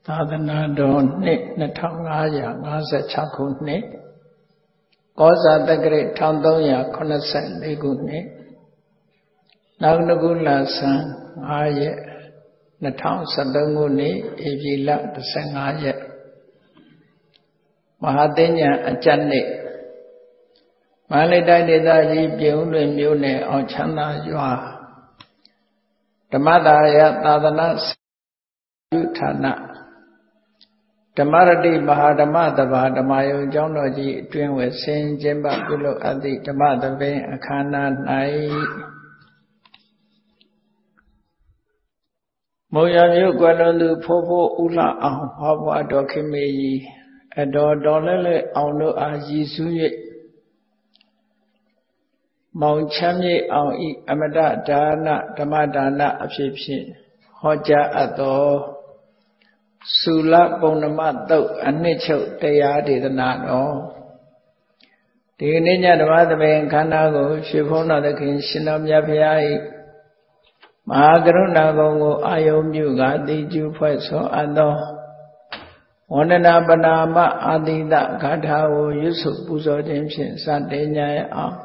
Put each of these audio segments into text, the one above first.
သာသနာတော်နှစ်2556ခုနှစ်ကောဇာတက္ကရာ1384ခုနှစ်နောက်တစ်ခုလဆန်း5ရက်2013ခုနှစ်ဧပြီလ15ရက်မဟာသဉ္ဇဉ်အကျတ်နေ့မန္တလေးတိုင်းဒေသကြီးပြုံးတွင်မြို့နယ်အောင်ချမ်းသာရွာဓမ္မဒါယသာသနာပြုဌာနဓမ္မရတိမဟာဓမ္မတဘာဓမ္မယုံကျောင်းတော်ကြီးအတွင်းဝယ်ဆင်ကျင်းပပြုလုပ်အပ်သည့်ဓမ္မသဘင်အခမ်းအနား၌မုံရမြို့ကွယ်လွန်သူဖိုးဖိုးဦးလှအောင်ဟောဘွားတော်ခင်မေကြီးအတော်တော်လဲအောင်တို့အားရည်စူး၍မောင်ချမ်းမြေအောင်ဤအမတဒါနဓမ္မဒါနအဖြစ်ဖြင့်ဟောကြားအပ်သောသုလပုံနမသုတ်အနှစ်ချုပ်တရားဒေသနာတော်ဒီကနေ့ညဓမ္မသဘင်ခန္ဓာကိုရွှေဘုန်းတော်သခင်ရှင်တော်မြတ်ဖရာ၏မဟာကရုဏာကုံကိုအာယုံပြုကာတိကျူဖွဲ့ဆောအပ်သောဝန္ဒနာပနာမအာတိတဂါထာကိုရွတ်ဆိုပူဇော်ခြင်းဖြင့်စတင်ကြရအောင်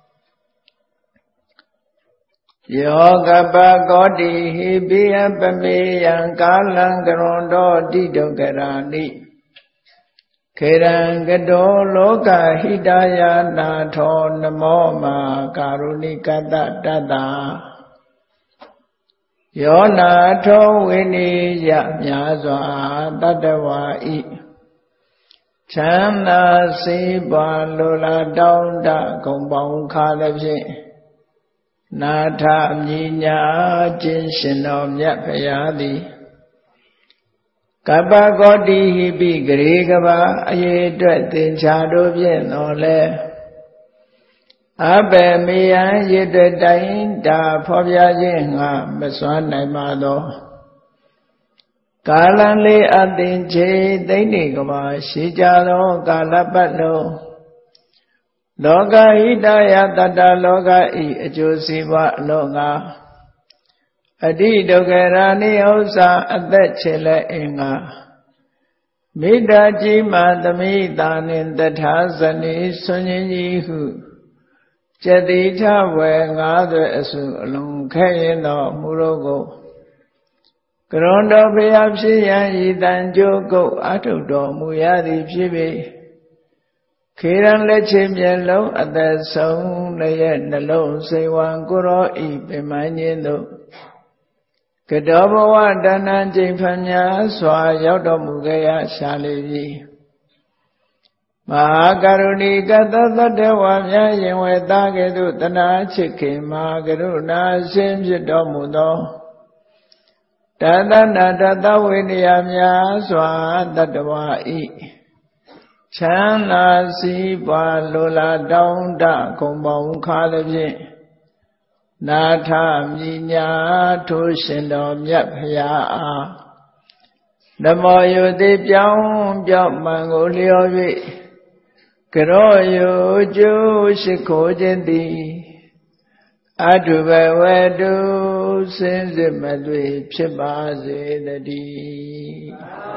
ယောကပကောတိဟိပိယပမေယံကာလံကရွန်တော်တိဒုက္ခရာနိခေရံကတောလောကဟိတယနာထောနမောမာကာရုဏိကတတတ္တာယောနာထောဝိနိယမြာစွာတတ္တဝါဤချမ်းသာစေပါလိုလားတောင်းတဂုံပေါင်းခါလည်းဖြင့်နာထမြညာခြင်းရှင်တော်မြတ်ဖရာသည်ကပ္ပကောတိဟိပိဂရေကဘာအရေးအတွက်သင်္ချာတို့ဖြင့်တော်လဲအဘယ်မေယံရည်တဲ့တိုင်တာဖော်ပြခြင်းငါမစွမ်းနိုင်ပါသောကာလံလေးအသင်ချေသိမ့်နေကဘာရှိကြသောကာလပတ်လုံးလောကဟိတယတတ္တလောကဤအကျိုးစီးပွားအလုံးငါအတိဒုက္ခရာနိဥ္စာအသက်ချေလက်အင်္ဂါမိတ္တာကြီးမှသမိတာနှင့်တထာဇနီဆွန်ញကြီးဟုကျတိထဝေငါးသွဲအစုအလုံးခဲရင်တော်မူတော့ကိုကရွန်တော်ဘုရားဖြစ်ရန်ဤတန်ကြိုးကုတ်အထုတော်မူရသည်ဖြစ်ပေခေရန်လက်ချင်းမျက်လုံးအသက်ဆုံးလည်းရဲ့နှလုံးစိတ်ဝံကိုရောဤပင်မခြင်းတို့ကတောဘဝတဏ္ဏကျိန်ဖန်များစွာရောက်တော်မူခဲ့ရရှာလေပြီမဟာကရုဏီကတသတ္တဝါများရင်ဝေသားကဲ့သို့တနာချစ်ခင်မဟာကရုဏာရှင်ဖြစ်တော်မူသောတသနာတသဝိနည်းများစွာတတ္တဝါဤချမ်းသာစီးပွားလိုလားတောင်းတဂုံပေါင်းခါလည်းဖြင့်နာထမြညာထိုးရှင်တော်မြတ်ဖရာအားဓမ္မောယုတိပြောင်းမှန်ကိုလျော်၍ကရောယုကျိုးရှိခိုးခြင်းသည်အထုဘဝတုစင်စစ်မသွေဖြစ်ပါစေတည်း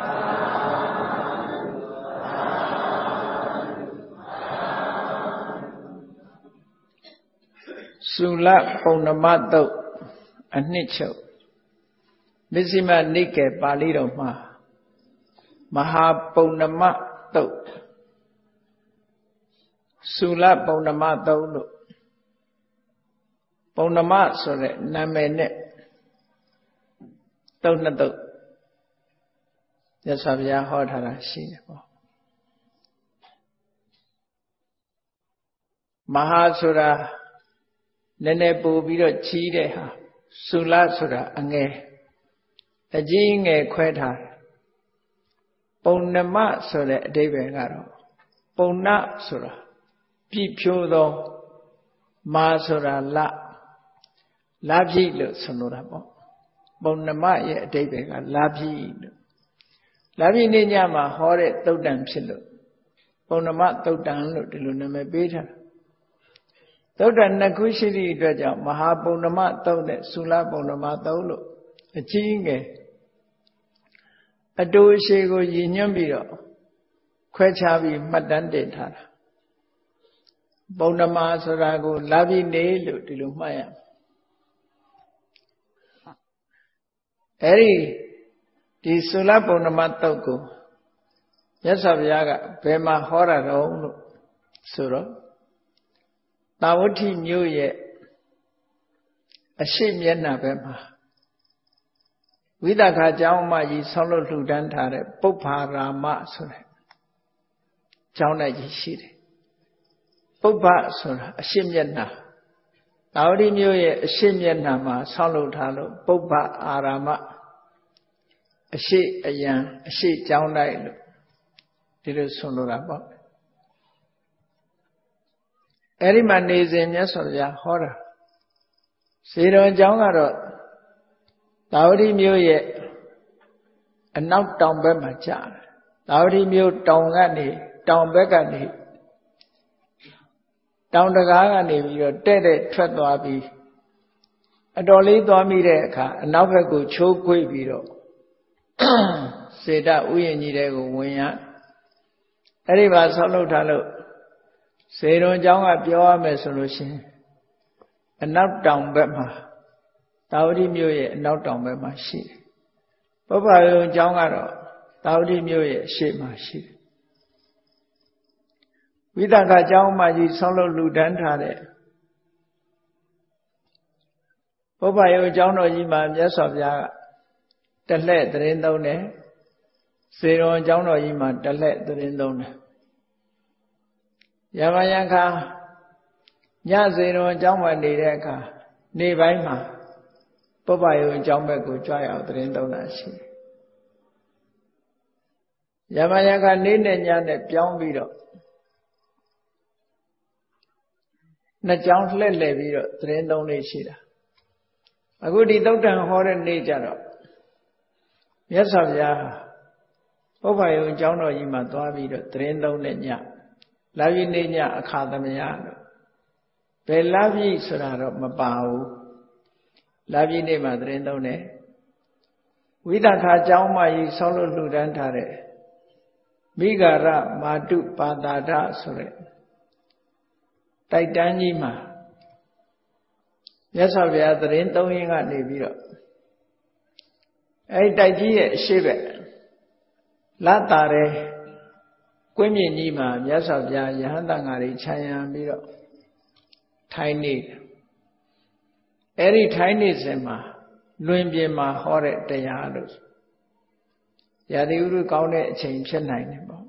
သုလပုံနမသုတ်အနှစ်ချုပ်မဇ္ဈိမနိကေပါဠိတော်မှာမဟာပုံနမသုတ်သုလပုံနမသုတ်လို့ပုံနမဆိုတဲ့နာမည်နဲ့သုတ်နှစ်သုတ်မြတ်စွာဘုရားဟောထားတာရှိတယ်ပေါ့မဟာဆိုတာနည်းနည်းပို့ပြီးတော့ကြီးတဲ့ဟာသုလဆိုတာအငယ်အကြီးငယ်ခွဲထားပုံနမဆိုတဲ့အဓိပ္ပာယ်ကတော့ပုံနဆိုတာပြည့်ဖြိုးသောမာဆိုတာလပြည့်လို့ဆိုလိုတာပေါ့ပုံနမရဲ့အဓိပ္ပာယ်ကလပြည့်လို့လပြည့်နေ့ညမှာဟောတဲ့သုတ်တံဖြစ်လို့ပုံနမသုတ်တံလို့ဒီလိုနာမည်ပေးထားသုတ်တံနှစ်ခုရှိသည့်အတွက်ကြောင့်မဟာပုံနမသုတ်နဲ့သုလပုံနမသုတ်လို့အကြီးငယ်အတူအရှိကိုရည်ညွှန်းပြီးတော့ခွဲခြားပြီးမှတ်တမ်းတင်ထားတာပௌർဏမဆိုတာကိုလပြည့်နေလို့ဒီလိုမှတ်ရဒီသုလပௌർဏမတုတ်ကိုမြတ်စွာဘုရားကဘယ်မှာဟောတာတော့လို့ဆိုတော့သာဝတိမြို့ရဲ့အရှိမျက်နှာဘက်မှာဝိသခာကျောင်းမကြီးဆောင်းလို့လှူဒန်းထားတဲ့ပုပ္ပါရာမဆိုတဲ့ကျောင်း၌ကြီးရှိတယ်ပုပ္ပဆိုတာအရှိမျက်နှာသာဝတိမြို့ရဲ့အရှိမျက်နှာမှာဆောင်းလို့ထားလို့ပုပ္ပအာရာမအရှိအယံအရှိကျောင်းတိုက်လို့ဒီလိုဆိုလိုတာပေါ့အဲ့ဒီမှာနေစဉ်မြတ်စွာဘုရားဟောတာစေတော်ကျောင်းကတော့သာဝတိမြို့ရဲ့အနောက်တောင်ဘက်မှာကြာတယ်သာဝတိမြို့တောင်ဘက်ကနေတောင်တကားကနေပြီးတော့တဲ့ထွက်သွားပြီးအတော်လေးသွားမိတဲ့အခါအနောက်ဘက်ကိုချိုးခွေ့ပြီးတော့စေတဥယျာဉ်ကြီးတွေကိုဝင်ရအဲ့ဒီမှာဆောက်လုပ်ထားလို့စေတော်ကျောင်းကပြောရမယ်ဆိုလို့ရှိရင်အနောက်တောင်ဘက်မှာသာဝတိမြို့ရဲ့အနောက်တောင်ဘက်မှာရှိတယ်ပုပ္ပါယုံကျောင်းကတော့သာဝတိမြို့ရဲ့အရှေ့မှာရှိတယ်ဝိသခာကျောင်းမကြီးဆောင်းလို့လူတန်းထားတဲ့ပုပ္ပါယုံကျောင်းတော်ကြီးမှာမြတ်စွာဘုရားကတလှည့်သတင်းသုံးတယ်စေတော်ကျောင်းတော်ကြီးမှာတလှည့်သတင်းသုံးတယ်ယမယံခါညစေတော်ကျောင်းမှာနေတဲ့အခါနေပိုင်းမှာပုပ္ပါယုံကျောင်းဘက်ကိုကြွရောက်သတင်းသုံးတာရှိတယ်ယမယံခါနေ့နဲ့ညနဲ့ပြောင်းပြီးတော့နှစ်ကျောင်းလှည့်ပြီးတော့သတင်းသုံးလေးရှိတာအခုဒီသုတ်တံဟောတဲ့နေ့ကျတော့မြတ်စွာဘုရားပုပ္ပါယုံကျောင်းတော်ကြီးမှာသွားပြီးတော့သတင်းသုံးတဲ့ညလာပြီးနေ့ညအခါသမယလို့ဘယ်လာပြီးဆိုတာတော့မပါဘူးလာပြီးနေ့မှာသတင်းသုံးတယ်ဝိသခာကျောင်းမကြီးဆောင်းလို့လှူဒန်းထားတဲ့မိဂရမာတုပါတာဒဆိုတဲ့တိုက်တန်းကြီးမှာမြတ်စွာဘုရားသတင်းသုံးရင်းကနေပြီးတော့အဲဒီတိုက်ကြီးရဲ့အရှိဘက်လတာတဲ့ကွင်းမြင့်ကြီးမှာမြတ်စွာဘုရားယဟန်တန်ဃာတွေခြံရံပြီးတော့ထိုင်နေတယ်အဲဒီထိုင်နေစဉ်မှာလွင်ပြင်မှာဟောတဲ့တရားလို့ရာသီဥတုကောင်းတဲ့အချိန်ဖြစ်နိုင်တယ်ပေါ့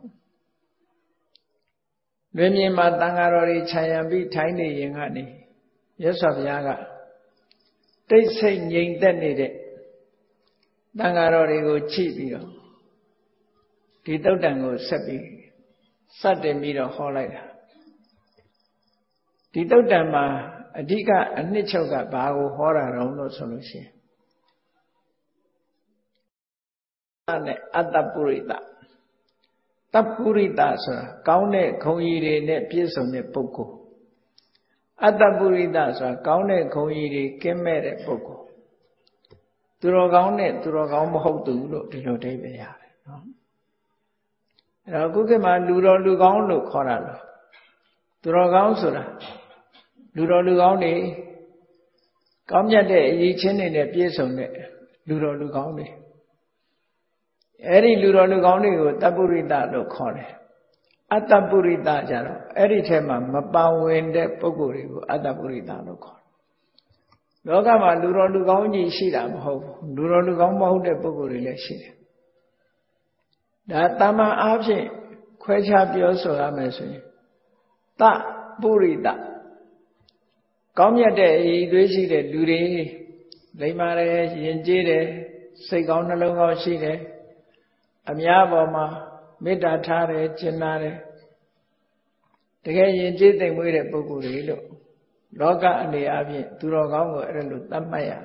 လွင်ပြင်မှာတန်ဃာတော်တွေခြံရံပြီးထိုင်နေရင်ကနေမြတ်စွာဘုရားကတိတ်ဆိတ်ငြိမ်သက်နေတဲ့တန်ဃာတော်တွေကိုကြည့်ပြီးတော့ဒီသုတ်တံကိုဆက်ပြီးစတင်ပြီးတော့ဟောလိုက်တာဒီသုတ်တံမှာအဓိကအနှစ်ချုပ်ကဘာကိုဟောတာတုံးလို့ဆိုလို့ရှိရင်အတ္တပုရိသတပ္ပုရိသဆိုတာကောင်းတဲ့ဂုဏ်ကြီးတွေနဲ့ပြည့်စုံတဲ့ပုဂ္ဂိုလ်အတ္တပုရိသဆိုတာကောင်းတဲ့ဂုဏ်ကြီးတွေကင်းမဲ့တဲ့ပုဂ္ဂိုလ်သူတော်ကောင်းနဲ့သူတော်ကောင်းမဟုတ်သူလို့ဒီလိုအဓိပ္ပာယ်ရတယ်နော်အဲ့တော့ခုခေတ်မှာလူတော်လူကောင်းလို့ခေါ်တာလို့သူတော်ကောင်းဆိုတာလူတော်လူကောင်းတွေကောင်းမြတ်တဲ့အရေးချင်းတွေနဲ့ပြည့်စုံတဲ့လူတော်လူကောင်းတွေအဲ့ဒီလူတော်လူကောင်းတွေကိုတပ္ပုရိသလို့ခေါ်တယ်အတ္တပုရိသကြတော့အဲ့ဒီထဲမှာမပါဝင်တဲ့ပုဂ္ဂိုလ်တွေကိုအတ္တပုရိသလို့ခေါ်တယ်လောကမှာလူတော်လူကောင်းကြီးရှိတာမဟုတ်ဘူးလူတော်လူကောင်းမဟုတ်တဲ့ပုဂ္ဂိုလ်တွေလည်းရှိတယ်ဒါတမန်အားဖြင့်ခွဲခြားပြောဆိုရမယ်ဆိုရင်တပုရိသကောင်းမြတ်တဲ့အည်သွေးရှိတဲ့လူတွေလိမ္မာတယ်ယဉ်ကျေးတယ်စိတ်ကောင်းနှလုံးကောင်းရှိတယ်အများပေါ်မှာမေတ္တာထားတယ်ကျင်နာတယ်တကယ်ယဉ်ကျေးသိမ်မွေးတဲ့ပုဂ္ဂိုလ်တွေလို့လောကအနေအချင်းသူတော်ကောင်းကိုအဲ့လိုသတ်မှတ်ရ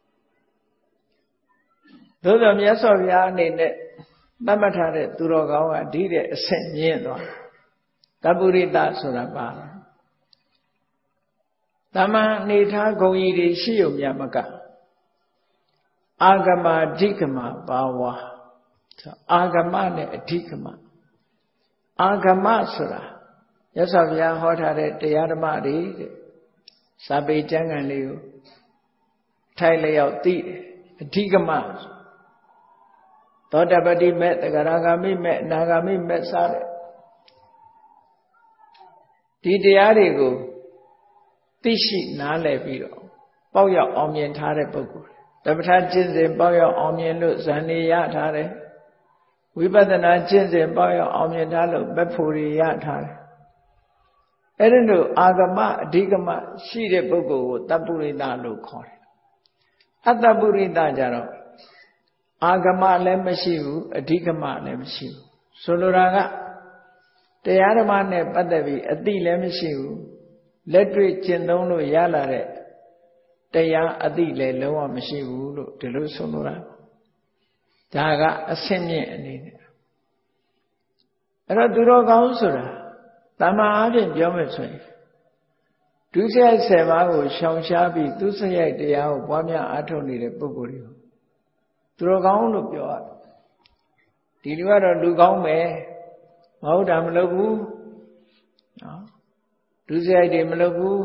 သို့သောမြတ်စွာဘုရားအနေနဲ့သတ်မှတ်ထားတဲ့သူတော်ကောင်းကဒီတဲ့အဆင့်မြင့်သွားတပ္ပုရိသဆိုတာပါတမန်နေထားဂုံကြီးတွေရှိုံမြတ်မကအာဂမဓိကမဘာဝအာဂမနဲ့အဓိကမအာဂမဆိုတာမြတ်စွာဘုရားဟောထားတဲ့တရားဓမ္မတွေတဲ့စာပေကျမ်းဂန်လေးကိုထိုင်လျောက်သိတယ်အဓိကမသောတပတိမေသဂရဂမိမေအနာဂမိမေစတဲ့ဒီတရားတွေကိုသိရှိနားလည်ပြီးတော့ပေါက်ရောက်အောင်မြင်ထားတဲ့ပုဂ္ဂိုလ်တပဋ္ဌာန်းကျင့်စဉ်ပေါက်ရောက်အောင်မြင်လို့ဇန်နေရထားတယ်ဝိပဿနာကျင့်စဉ်ပေါက်ရောက်အောင်မြင်ထားလို့မက်ဖို့ရထားတယ်အဲ့ဒီလိုအာဂမအဓိကမရှိတဲ့ပုဂ္ဂိုလ်ကိုတပ္ပုရိသလို့ခေါ်တယ်အတ္တပုရိသကြတော့အာဂမလည်းမရှိဘူးအဓိကမလည်းမရှိဘူးဆိုလိုတာကတရားဓမ္မနဲ့ပတ်သက်ပြီးအသိလည်းမရှိဘူးလက်တွေ့ကျင့်သုံးလို့ရလာတဲ့တရားအသိလည်းလုံးဝမရှိဘူးလို့ဒီလိုဆိုလိုတာဒါကအဆင့်မြင့်အနေနဲ့အဲ့တော့သူတော်ကောင်းဆိုတာတမန်အားဖြင့်ပြောမယ်ဆိုရင်ဒုစရိုက်10ပါးကိုရှောင်ရှားပြီးသူစရိုက်တရားကိုပွားများအားထုတ်နေတဲ့ပုဂ္ဂိုလ်တွေကိုသူတော်ကောင်းလို့ပြောရတယ်ဒီလူကတော့လူကောင်းပဲမဟုတ်တာမလုပ်ဘူးနော်ဒုစရိုက်တွေမလုပ်ဘူး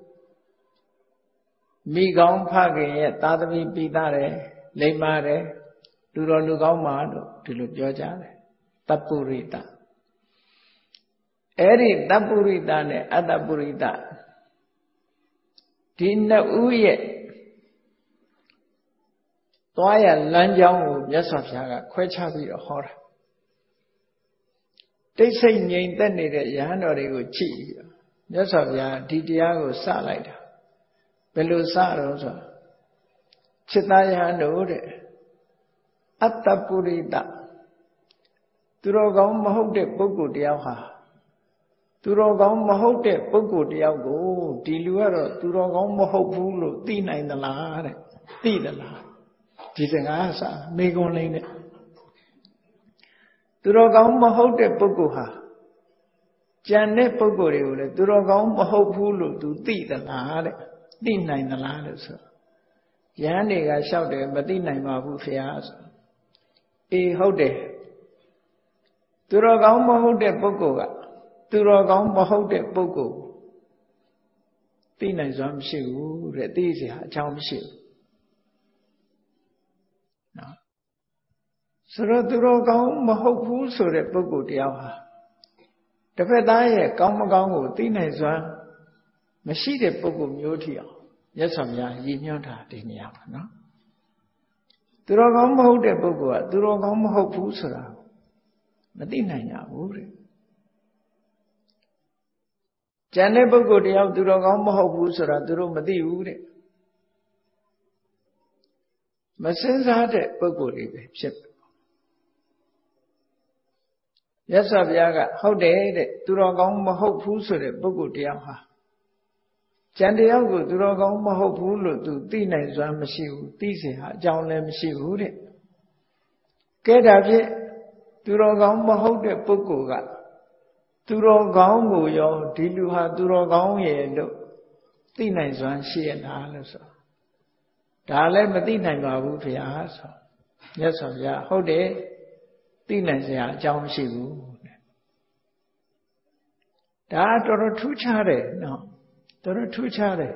မိကောင်းဖခင်ရဲ့သာသမီပိသားတယ်လိမ္မာတယ်လူတော်လူကောင်းပါလို့ဒီလိုပြောကြတယ်တပ္ပုရိသအဲ့ဒီတပ္ပုရိသနဲ့အတ္တပုရိသဒီနှစ်ဦးရဲ့သွားရလမ်းကြောင်းကိုမြတ်စွာဘုရားကခွဲခြားပြီးတော့ဟောတာတိတ်ဆိတ်ငြိမ်သက်နေတဲ့ယဟန်တော်တွေကိုကြည့်ပြီးတော့မြတ်စွာဘုရားဒီတရားကိုစလိုက်တာဘယ်လိုစတော့ဆိုจิตตယဟန်တို့တဲ့အတ္တပုရိသသူတော်ကောင်းမဟုတ်တဲ့ပုဂ္ဂိုလ်တယောက်ဟာသူတော်ကောင်းမဟုတ်တဲ့ပုဂ္ဂိုလ်တယောက်ကိုဒီလူကတော့သူတော်ကောင်းမဟုတ်ဘူးလို့သိနိုင်သလားတဲ့သိသလားဒီစကားစမေကွန်လေးနဲ့သူတော်ကောင်းမဟုတ်တဲ့ပုဂ္ဂိုလ်ဟာကြံတဲ့ပုဂ္ဂိုလ်တွေကိုလည်းသူတော်ကောင်းမဟုတ်ဘူးလို့သူသိသလားတဲ့သိနိုင်သလားလို့ဆိုယဟန်တွေကလျှောက်တယ်မသိနိုင်ပါဘူးဖေဟာဆိုအေးဟုတ်တယ်သူတော်ကောင်းမဟုတ်တဲ့ပုဂ္ဂိုလ်ကသူတော်ကောင်းမဟုတ်တဲ့ပုဂ္ဂိုလ်သိနိုင်စွမ်းမရှိဘူးတဲ့သိเสียအကြောင်းမရှိဘူးနော်ဆိုတော့သူတော်ကောင်းမဟုတ်ဘူးဆိုတဲ့ပုဂ္ဂိုလ်တရားဟာတစ်ဖက်သားရဲ့ကောင်းမကောင်းကိုသိနိုင်စွမ်းမရှိတဲ့ပုဂ္ဂိုလ်မျိုးထီအောင်မြတ်စွာဘုရားရည်ညွှန်းတာဒီနေရာမှာနော်သူတော်ကောင်းမဟုတ်တဲ့ပုဂ္ဂိုလ်ကသူတော်ကောင်းမဟုတ်ဘူးဆိုတာမသိနိုင်ကြဘူးတဲ့ကျန်တဲ့ပုဂ္ဂိုလ်တယောက်သူတော်ကောင်းမဟုတ်ဘူးဆိုတာသူတို့မသိဘူးတဲ့မစင်စားတဲ့ပုဂ္ဂိုလ်တွေပဲဖြစ်မြတ်စွာဘုရားကဟုတ်တယ်တဲ့သူတော်ကောင်းမဟုတ်ဘူးဆိုတဲ့ပုဂ္ဂိုလ်တယောက်ဟာကျန်တယောက်ကိုသူတော်ကောင်းမဟုတ်ဘူးလို့သူသိနိုင်စွမ်းမရှိဘူးသိစေဟာအကြောင်းလည်းမရှိဘူးတဲ့ကဲဒါဖြင့်သူတော်ကောင်းမဟုတ်တဲ့ပုဂ္ဂိုလ်ကသူတော်ကောင်းကိုရောဒီလူဟာသူတော်ကောင်းရဲ့လို့သိနိုင်စွမ်းရှိရလားလို့ဆိုဒါလည်းမသိနိုင်ပါဘူးဖေဟာဆိုမြတ်စွာဘုရားဟုတ်တယ်သိနိုင်စရာအကြောင်းမရှိဘူးဒါတော်တော်ထူးခြားတယ်နော်တော်တော်ထူးခြားတယ်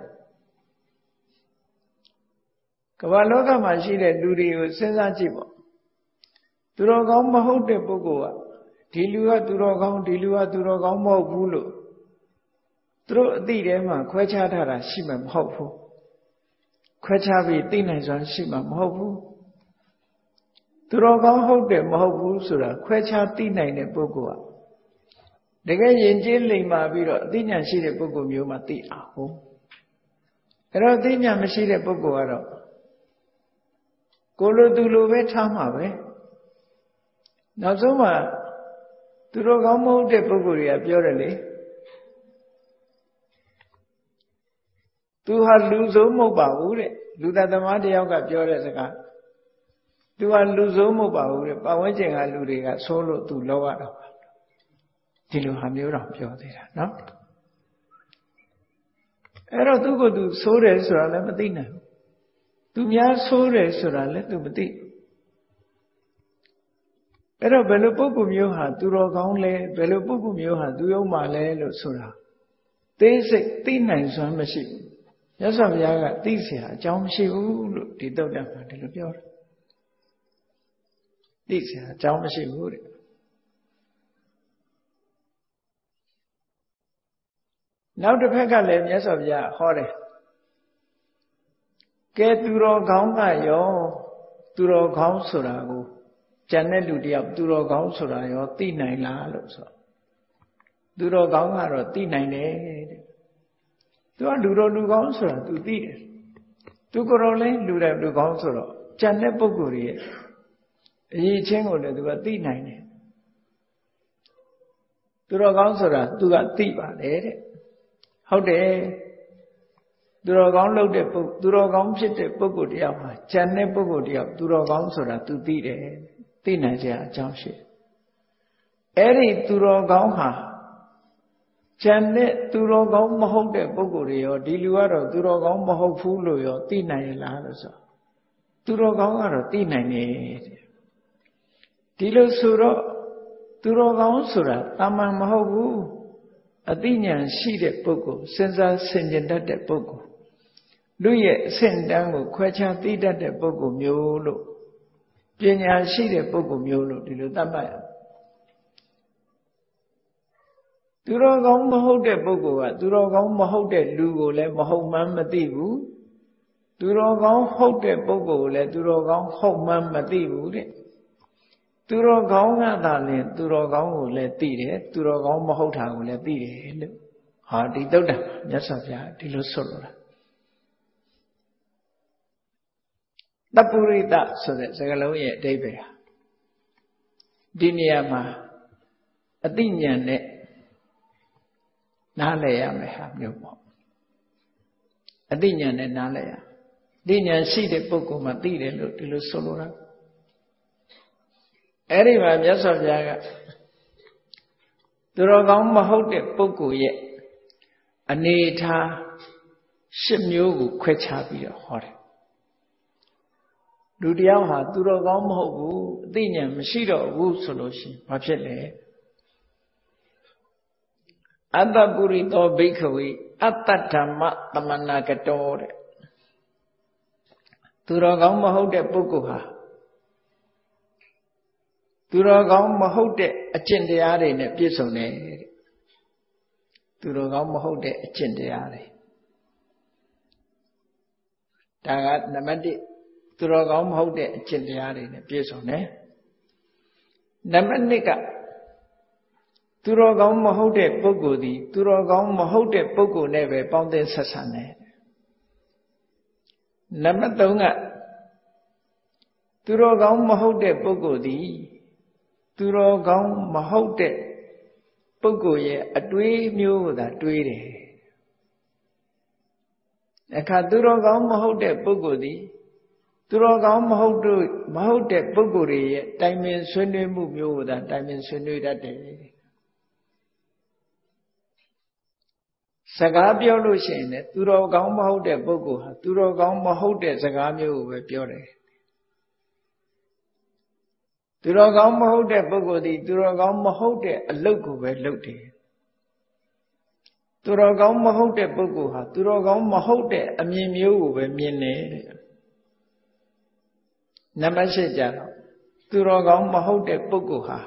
ကမ္ဘာလောကမှာရှိတဲ့လူတွေကိုစဉ်းစားကြည့်ပေါ့သူတော်ကောင်းမဟုတ်တဲ့ပုဂ္ဂိုလ်ကဒီလူကသူတော်ကောင်းဒီလူကသူတော်ကောင်းမဟုတ်ဘူးလို့သူတို့အသိထဲမှာခွဲခြားထားတာရှိမှမဟုတ်ဘူးခွဲခြားပြီးသိနိုင်စွမ်းရှိမှမဟုတ်ဘူးသူတော်ကောင်းဟုတ်တယ်မဟုတ်ဘူးဆိုတာခွဲခြားသိနိုင်တဲ့ပုဂ္ဂိုလ်ကတကယ်ယဉ်ကျေးလိမ္မာပြီးတော့အသိဉာဏ်ရှိတဲ့ပုဂ္ဂိုလ်မျိုးမှသိအောင်အဲ့တော့အသိဉာဏ်မရှိတဲ့ပုဂ္ဂိုလ်ကတော့ကိုလိုသူလိုပဲထားမှာပဲနောက်ဆုံးမှသူတော်ကောင်းမဟုတ်တဲ့ပုဂ္ဂိုလ်တွေကပြောတယ်လေသူဟာလူဆိုးမဟုတ်ပါဘူးတဲ့လူသားသမားတယောက်ကပြောတဲ့စကားသူဟာလူဆိုးမဟုတ်ပါဘူးတဲ့ပတ်ဝန်းကျင်ကလူတွေကဆိုးလို့သူလောက်ရတော့ဒီလိုဟာမျိုးတော့ပြောသေးတာနော်အဲ့တော့သူကသူဆိုးတယ်ဆိုတာလည်းမသိနိုင်ဘူးသူများဆိုးတယ်ဆိုတာလည်းသူမသိအဲ့တော့ဘယ်လိုပုဂ္ဂိုလ်မျိုးဟာသူတော်ကောင်းလဲဘယ်လိုပုဂ္ဂိုလ်မျိုးဟာသူယုံမှလဲလို့ဆိုတာသိစိတ်သိနိုင်စွမ်းမရှိဘူးမြတ်စွာဘုရားကသိเสียအကြောင်းမရှိဘူးလို့ဒီတုတ်တံမှာဒီလိုပြောတယ်သိเสียအကြောင်းမရှိဘူးတဲ့နောက်တစ်ဖက်ကလည်းမြတ်စွာဘုရားဟောတယ်ကဲသူတော်ကောင်းကရောသူတော်ကောင်းဆိုတာကိုကျန်တဲ့လူတယောက်သူတော်ကောင်းဆိုတာရောသိနိုင်လားလို့ဆိုသူတော်ကောင်းကတော့သိနိုင်တယ်တဲ့သူကလူတော်လူကောင်းဆိုတာသူသိတယ်သူကိုယ်တော်လည်းလူတယ်လူကောင်းဆိုတော့ကျန်တဲ့ပုဂ္ဂိုလ်ရဲ့အရေးချင်းကိုလည်းသူကသိနိုင်တယ်သူတော်ကောင်းဆိုတာသူကသိပါတယ်တဲ့ဟုတ်တယ်သူတော်ကောင်းလုပ်တဲ့ပုဂ္ဂိုလ်သူတော်ကောင်းဖြစ်တဲ့ပုဂ္ဂိုလ်တယောက်ဟာကျန်တဲ့ပုဂ္ဂိုလ်တယောက်သူတော်ကောင်းဆိုတာသူသိတယ်သိနိုင်ကြအကြောင်းရှိအဲ့ဒီသူတော်ကောင်းဟာကျန်တဲ့သူတော်ကောင်းမဟုတ်တဲ့ပုဂ္ဂိုလ်တွေရောဒီလူကတော့သူတော်ကောင်းမဟုတ်ဘူးလို့ရောသိနိုင်လားလို့ဆိုသူတော်ကောင်းကတော့သိနိုင်တယ်တဲ့ဒီလိုဆိုတော့သူတော်ကောင်းဆိုတာတာမန်မဟုတ်ဘူးအသိဉာဏ်ရှိတဲ့ပုဂ္ဂိုလ်စဉ်းစားဆင်ခြင်တတ်တဲ့ပုဂ္ဂိုလ်လူရဲ့အဆင့်တန်းကိုခွဲခြားသိတတ်တဲ့ပုဂ္ဂိုလ်မျိုးလို့ပညာရှိတဲ့ပုဂ္ဂိုလ်မျိုးလို့ဒီလိုသတ်မှတ်ရသူတော်ကောင်းမဟုတ်တဲ့ပုဂ္ဂိုလ်ကသူတော်ကောင်းမဟုတ်တဲ့လူကိုလည်းမဟုတ်မှန်းမသိဘူးသူတော်ကောင်းဟုတ်တဲ့ပုဂ္ဂိုလ်ကိုလည်းသူတော်ကောင်းဟုတ်မှန်းမသိဘူးတဲ့သူတော်ကောင်းကသာလျှင်သူတော်ကောင်းကိုလည်းသိတယ်သူတော်ကောင်းမဟုတ်တာကိုလည်းသိတယ်လို့ဟာဒီတုတ်တံမြတ်စွာဘုရားဒီလိုဆိုလိုတာတပ္ပုရိသဆိုတဲ့စကားလုံးရဲ့အဓိပ္ပာယ်ဟာဒီနေရာမှာအသိဉာဏ်နဲ့နားလည်ရမယ်ဟာမျိုးပေါ့အသိဉာဏ်နဲ့နားလည်ရအသိဉာဏ်ရှိတဲ့ပုဂ္ဂိုလ်မှသိတယ်လို့ဒီလိုဆိုလိုတာအဲ့ဒီမှာမြတ်စွာဘုရားကသူတော်ကောင်းမဟုတ်တဲ့ပုဂ္ဂိုလ်ရဲ့အနေထား၈မျိုးကိုခွဲခြားပြီးတော့ဟောတယ်လူတယောက်ဟာသူတော်ကောင်းမဟုတ်ဘူးအသိဉာဏ်မရှိတော့ဘူးဆိုလို့ရှိရင်ဘာဖြစ်လဲအတ္တပုရိသောဘိက္ခဝေအတ္တဓမ္မသမဏကတောတဲ့သူတော်ကောင်းမဟုတ်တဲ့ပုဂ္ဂိုလ်ဟာသူတော်ကောင်းမဟုတ်တဲ့အကျင့်တရားတွေနဲ့ပြည့်စုံတယ်တဲ့သူတော်ကောင်းမဟုတ်တဲ့အကျင့်တရားတွေဒါကနံပါတ်1သူတော်ကောင်းမဟုတ်တဲ့အကျင့်တရားတွေနဲ့ပြည့်စုံတယ်နံပါတ်2ကသူတော်ကောင်းမဟုတ်တဲ့ပုဂ္ဂိုလ်သည်သူတော်ကောင်းမဟုတ်တဲ့ပုဂ္ဂိုလ်နဲ့ပဲပေါင်းသင်းဆက်ဆံတယ်နံပါတ်3ကသူတော်ကောင်းမဟုတ်တဲ့ပုဂ္ဂိုလ်သည်သူတော်ကောင်းမဟုတ်တဲ့ပုဂ္ဂိုလ်ရဲ့အတွေးမျိုးကိုသာတွေးတယ်အခါသူတော်ကောင်းမဟုတ်တဲ့ပုဂ္ဂိုလ်သည်သူတော်ကောင်းမဟုတ်တဲ့ပုဂ္ဂိုလ်တွေရဲ့တိုင်ပင်ဆွေးနွေးမှုမျိုးကိုသာတိုင်ပင်ဆွေးနွေးတတ်တယ်စကားပြောလို့ရှိရင်လည်းသူတော်ကောင်းမဟုတ်တဲ့ပုဂ္ဂိုလ်ဟာသူတော်ကောင်းမဟုတ်တဲ့စကားမျိုးကိုပဲပြောတယ်သူတော်ကောင်းမဟုတ်တဲ့ပုဂ္ဂိုလ်သည်သူတော်ကောင်းမဟုတ်တဲ့အလုပ်ကိုပဲလုပ်တယ်သူတော်ကောင်းမဟုတ်တဲ့ပုဂ္ဂိုလ်ဟာသူတော်ကောင်းမဟုတ်တဲ့အမြင်မျိုးကိုပဲမြင်တယ်တဲ့နံပါတ်၈ကျတော့သူတော်ကောင်းမဟုတ်တဲ့ပုဂ္ဂိုလ်ဟာ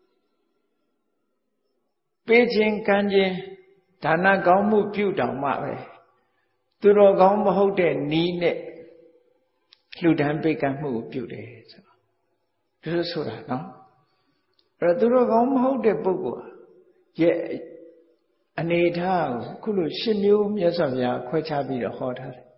ပေးခြင်းကမ်းခြင်းဒါနကောင်းမှုပြုတောင်မှပဲသူတော်ကောင်းမဟုတ်တဲ့နီးနဲ့လှူဒန်းပေးကမ်းမှုကိုပြုတယ်ဆိုတော့ဒီလိုဆိုတာနော်အဲ့တော့သူတော်ကောင်းမဟုတ်တဲ့ပုဂ္ဂိုလ်ရဲ့အနေထားကိုခုလို၈မျိုးမြတ်စွာဘုရားခွဲခြားပြီးတော့ဟောထားတယ်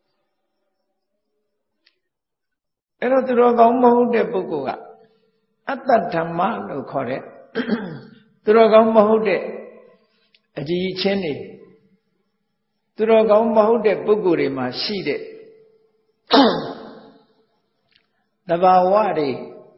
အဲ့တော့သူတော်ကောင်းမဟုတ်တဲ့ပုဂ္ဂိုလ်ကအတ္တဓမ္မလို့ခေါ်တဲ့သူတော်ကောင်းမဟုတ်တဲ့အကြည်ချင်းတွေသူတော်ကောင်းမဟုတ်တဲ့ပုဂ္ဂိုလ်တွေမှာရှိတဲ့သဘာဝတွေ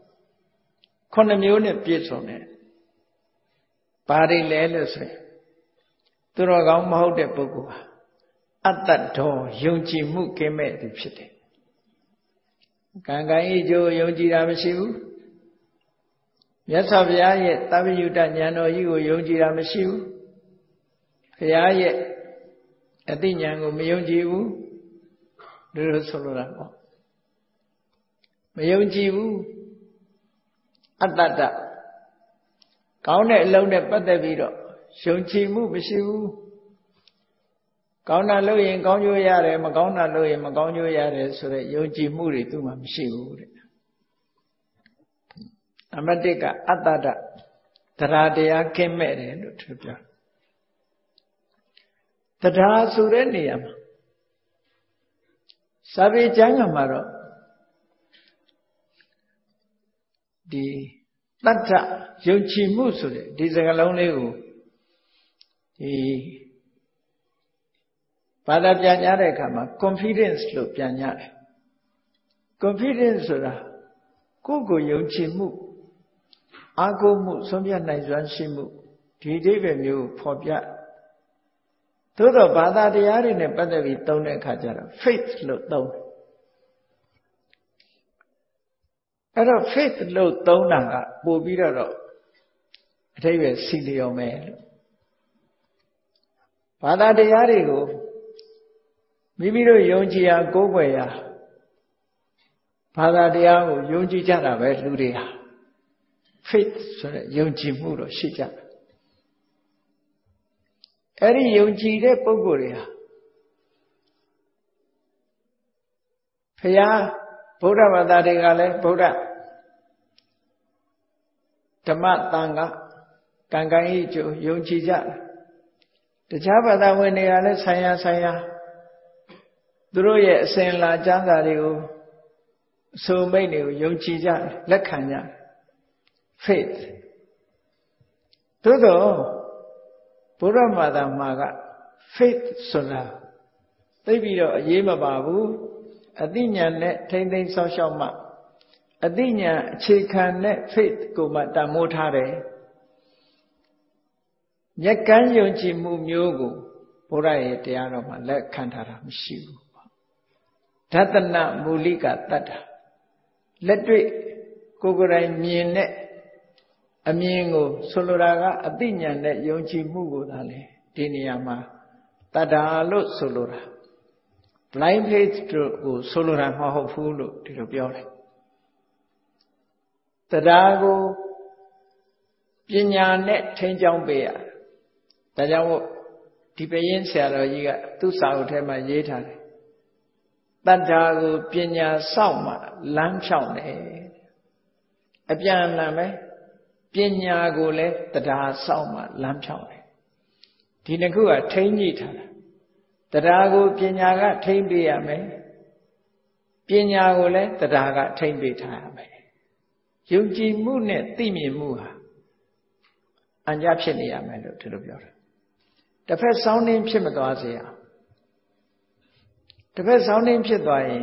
9မျိုးနဲ့ပြည့်စုံတယ်ဘာတွေလဲလို့ဆိုရင်သူတော်ကောင်းမဟုတ်တဲ့ပုဂ္ဂိုလ်ဟာအတ္တတော်ယုံကြည်မှုကင်းမဲ့သူဖြစ်တယ်ကံကံဤကျိုးယုံကြည်တာမရှိဘူးမြတ်စွာဘုရားရဲ့သဗ္ဗညုတဉာဏ်တော်ကြီးကိုယုံကြည်တာမရှိဘူးဘုရားရဲ့အသိဉာဏ်ကိုမယုံကြည်ဘူးဒီလိုဆိုလိုတာပေါ့မယုံကြည်ဘူးအတ္တတကောင်းတဲ့အလုံးနဲ့ပတ်သက်ပြီးတော့ယုံကြည်မှုမရှိဘူးကောင်းတာလုပ်ရင်ကောင်းကျိုးရတယ်မကောင်းတာလုပ်ရင်မကောင်းကျိုးရတယ်ဆိုတဲ့ယုံကြည်မှုတွေသူ့မှာမရှိဘူးတဲ့အမတိကအတ္တတတရားတရားကင်းမဲ့တယ်လို့သူပြောတရားဆိုတဲ့နေရာမှာစာပေကျမ်းကမှာတော့ဒီတတ္ထယုံကြည်မှုဆိုတဲ့ဒီစကားလုံးလေးကိုဒီဘာသာပြန်ကြတဲ့အခါမှာ confidence လို့ပြန်ကြတယ် confidence ဆိုတာကိုယ့်ကိုယုံကြည်မှုအားကိုးမှုဆုံးဖြတ်နိုင်စွမ်းရှိမှုဒီအဓိပ္ပာယ်မျိုးဖော်ပြသို့တော့ဘာသာတရားတွေနဲ့ပတ်သက်ပြီးသုံးတဲ့အခါကျတော့ faith လို့သုံးအဲ့တော့ faith လို့သုံးတာကပို့ပြီးတော့အဓိပ္ပာယ်စီလျော်မယ်လို့ဘာသာတရားတွေကိုမိမိတို့ယုံကြည်ရာကိုးကွယ်ရာဘာသာတရားကိုယုံကြည်ကြတာပဲလူတွေဟာ faith ဆိုတဲ့ယုံကြည်မှုတော့ရှိကြတယ်အဲ့ဒီယုံကြည်တဲ့ပုဂ္ဂိုလ်တွေဟာဘုရားဗုဒ္ဓဘာသာတွေကလည်းဗုဒ္ဓဓမ္မသံဃာကံကံဤကျိုးယုံကြည်ကြတယ်တခြားဘာသာဝင်တွေကလည်းဆိုင်ရာသူတို့ရဲ့အစဉ်လာကျမ်းစာတွေကိုအဆိုမိတ်တွေကိုယုံကြည်ကြတယ်လက်ခံကြတယ် faith သို့တော့ဘုရားဘာသာမှာက faith ဆိုတာသိပြီးတော့အရေးမပါဘူးအသိဉာဏ်နဲ့ထိမ့်သိမ်းဆောက်ရှောက်မှအသိဉာဏ်အခြေခံတဲ့ faith ကိုမှတန်ဖိုးထားတယ်မြတ်ကမ်းယုံကြည်မှုမျိုးကိုဘုရားရဲ့တရားတော်မှာလက်ခံထားတာမရှိဘူးဒသနမူလိကတတ္တလက်တွေ့ကိုယ်ကိုယ်တိုင်မြင်တဲ့အမြင်ကိုဆိုလိုတာကအသိဉာဏ်နဲ့ယုံကြည်မှုကိုသာလေဒီနေရာမှာတတ္တာလို့ဆိုလိုတာ blind faith တို့ကိုဆိုလိုတာမဟုတ်ဘူးလို့ဒီလိုပြောတယ်တရားကိုပညာနဲ့ထိန်းကျောင်းပေးရဒါကြောင့်မို့ဒီပရင်ဆရာတော်ကြီးကသူ့စာအုပ်ထဲမှာရေးထားတယ်တတ္တာကိုပညာစောင့်မှလမ်းဖြောင့်တယ်အပြန်အလှန်ပဲပညာကိုလည်းတရားစောင့်မှလမ်းဖြောင့်တယ်ဒီနှစ်ခုကထိန်းညှိထားတာတရားကိုပညာကထိန်းပေးရမယ်ပညာကိုလည်းတရားကထိန်းပေးထားရမယ်ယုံကြည်မှုနဲ့သိမြင်မှုဟာအញ្ញဖြစ်နေရမယ်လို့ဒီလိုပြောတယ်တစ်ဖက်ဆောင်းနှင်းဖြစ်မသွားစေရတစ်ဖက်ဆောင်းနှင်းဖြစ်သွားရင်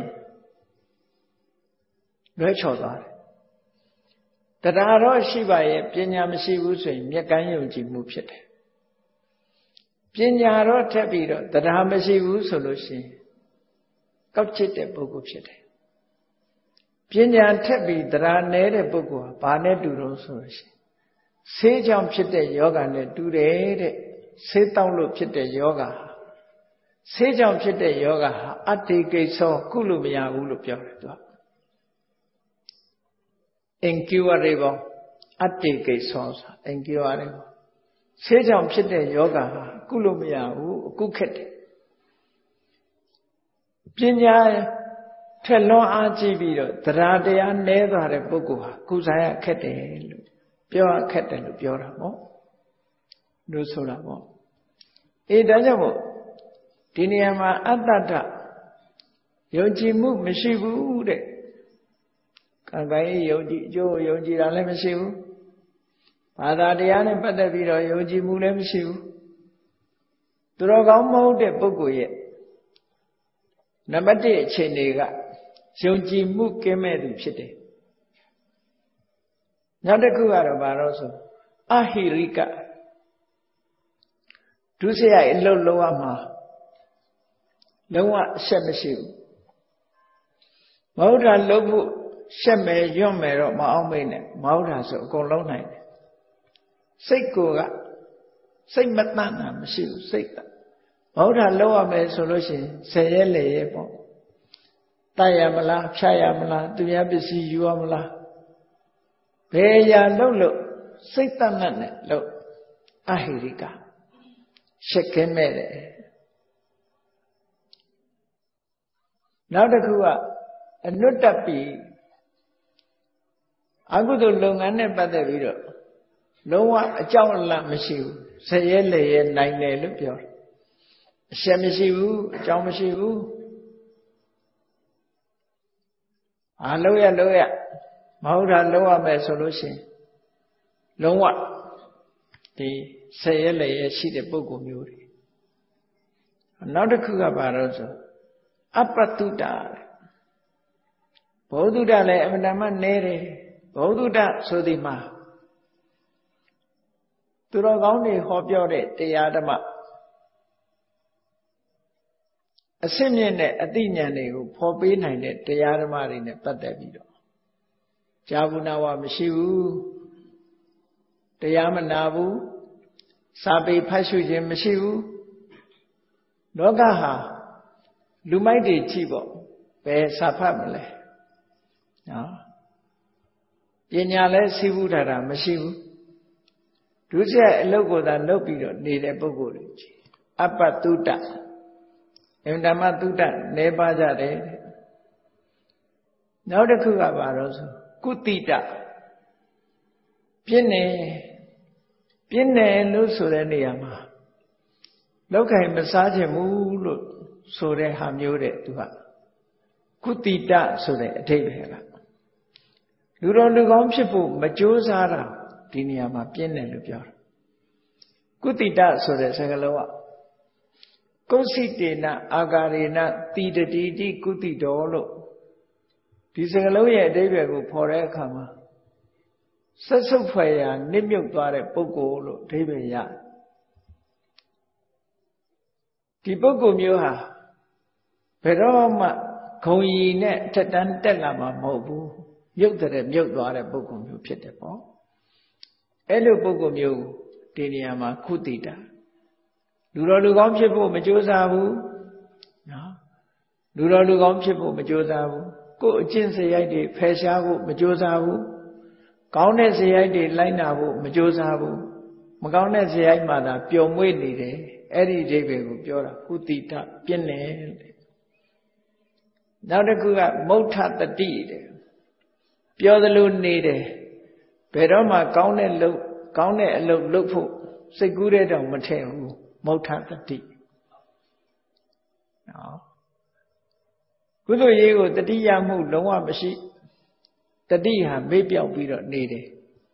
လွဲချော်သွားတယ်တရားတော့ရှိပါရဲ့ပညာမရှိဘူးဆိုရင်မြတ်ကမ်းယုံကြည်မှုဖြစ်တယ်ပညာတော့ထက်ပြီးတော့တရားမရှိဘူးဆိုလို့ရှိရင်ကောက်ချစ်တဲ့ပုဂ္ဂိုလ်ဖြစ်တယ်ပညာထက်ပြီးတရားနည်းတဲ့ပုဂ္ဂိုလ်ဟာဘာနဲ့တူတော့ဆိုလို့ရှိရင်ဆေးကြောင့်ဖြစ်တဲ့ယောဂနဲ့တူတယ်တဲ့ဆေးတောက်လို့ဖြစ်တဲ့ယောဂဆေးကြောင့်ဖြစ်တဲ့ယောဂဟာအတ္တိကိစ္စောကုလို့မရဘူးလို့ပြောတယ်သူကincurable အတ္တိကိစ္စောဆိုတာ incurable ဆေးကြောင့်ဖြစ်တဲ့ယောဂဟာကုလို့မရဘူးအခုခက်တယ်ပညာထက်လွန်အားကြီးပြီးတော့တရားတရားနည်းသွားတဲ့ပုဂ္ဂိုလ်ဟာကုစားရခက်တယ်လို့ပြောရခက်တယ်လို့ပြောတာပေါ့လို့ဆိုတာပေါ့ဒါကြောင့်မို့ဒီနေရာမှာအတ္တတယုံကြည်မှုမရှိဘူးတဲ့ကံကံယုံကြည်အကျိုးယုံကြည်တာလည်းမရှိဘူးဘာသာတရားနဲ့ပတ်သက်ပြီးတော့ယုံကြည်မှုလည်းမရှိဘူးသူတော်ကောင်းမဟုတ်တဲ့ပုဂ္ဂိုလ်ရဲ့နံပါတ်1အခြေအနေကယုံကြည်မှုကင်းမဲ့သူဖြစ်တယ်နောက်တစ်ခုကတော့ဘာလို့ဆိုအဟိရိကဒုစရိုက်အလုပ်လုပ်ရမှာလုံးဝအဆက်မရှိဘူးမဟုတ်တာလုပ်ဖို့ရှက်မယ်ရွံ့မယ်တော့မအောင်မိနဲ့မဟုတ်တာဆိုအကုန်လုံးနိုင်တယ်စိတ်ကိုကစိတ်မတတ်တာမရှိဘူးစိတ်တတ်မဟုတ်တာလောက်ရမယ်ဆိုလို့ရှိရင်ဆယ်ရဲလေရဲပေါ့တတ်ရမလားဖြတ်ရမလားသူများပစ္စည်းယူရမလားဘယ်ရာလို့စိတ်တတ်နဲ့လို့အဟိရိကရှက်ခဲမဲ့တယ်နောက်တစ်ခုကအနုတ္တပိအကုသိုလ်လုပ်ငန်းနဲ့ပတ်သက်ပြီးတော့လုံးဝအကြောင်းအလန့်မရှိဘူးဆယ်ရဲလေရဲနိုင်တယ်လို့ပြောတယ်အရှက်မရှိဘူးအကြောင်းမရှိဘူးလုပ်ရမဟုတ်တာလုပ်ရမယ်ဆိုလို့ရှိရင်လုံးဝဒီဆယ်ရဲလေရဲရှိတဲ့ပုဂ္ဂိုလ်မျိုးတွေနောက်တစ်ခုကဘာလို့ဆိုအပတ္တုတဘုဒ္ဓတလည်းအမှန်တမ်းနဲတယ်ဘုဒ္ဓတဆိုဒီမှာသူတော်ကောင်းတွေဟောပြောတဲ့တရားဓမ္မအစစ်မြင့်တဲ့အသိဉာဏ်တွေကိုဖော်ပေးနိုင်တဲ့တရားဓမ္မတွေနဲ့ပတ်သက်ပြီးတော့ကြာဘူးနာဝမရှိဘူးတရားမနာဘူးစာပေဖတ်ရှုခြင်းမရှိဘူးလောကဟာလူမိုက်တွေကြည့်ပေါ့ဘယ်စာဖတ်မလဲနော်ပညာလည်းစီးပူးထားတာမရှိဘူးဒုစရိုက်အလုပ်ကိုသာလုပ်ပြီးတော့နေတဲ့ပုဂ္ဂိုလ်တွေကြည့်အပ္ပတုတ္တအင်ဓမ္မတုတ္တနေပါကြတယ်နောက်တစ်ခုကဘာလို့ဆိုကုတိတပြင်းတယ်လို့ဆိုတဲ့နေရာမှာလောက်ခိုင်မစားခြင်းဘူးလို့ဆိုတဲ့ဟာမျိုးတဲ့သူကကုတိတဆိုတဲ့အဓိပ္ပာယ်ကလူတော်လူကောင်းဖြစ်ဖို့မကြိုးစားတာဒီနေရာမှာပြင်းတယ်လို့ပြောတာကုတိတဆိုတဲ့စကားလုံးကကုသိတေနအာဂရေနတိတတိတိကုတိတော်လို့ဒီစကားလုံးရဲ့အဓိပ္ပာယ်ကိုဖော်တဲ့အခါမှာဆက်ဆုပ်ဖွယ်ရာနစ်မြုပ်သွားတဲ့ပုဂ္ဂိုလ်လို့အဓိပ္ပာယ်ရဒီပုဂ္ဂိုလ်မျိုးဟာဘယ်တော့မှဂုံရီနဲ့ထက်တန်းတက်လာမှာမဟုတ်ဘူးမြုပ်သွားတဲ့ပုဂ္ဂိုလ်မျိုးဖြစ်တယ်ပေါ့အဲ့လိုပုဂ္ဂိုလ်မျိုးဒီနေရာမှာခုတိတာလူတော်လူကောင်းဖြစ်ဖို့မကြိုးစားဘူးနော်လူတော်လူကောင်းဖြစ်ဖို့မကြိုးစားဘူးကိုယ်အကျင့်စရိုက်တွေဖယ်ရှားဖို့မကြိုးစားဘူးကောင်းတဲ့စရိုက်တွေလိုက်နာဖို့မကြိုးစားဘူးမကောင်းတဲ့စရိုက်မှသာပျော်မွေ့နေတယ်အဲ့ဒီအဓိပ္ပာယ်ကိုပြောတာကုတိတပြင်းတယ်နောက်တစ်ခုကမုဋ္ဌတတိတဲ့ပြောသလိုနေတယ်ဘယ်တော့မှကောင်းတဲ့အလုပ်လုပ်ဖို့စိတ်ကူးတဲ့တောင်မထည့်ဘူးမုဋ္ဌတတိနော်ကုသိုလ်ရေးကိုတတိယမှုလုံးဝမရှိတတိဟာမေ့ပြောက်ပြီးတော့နေတယ်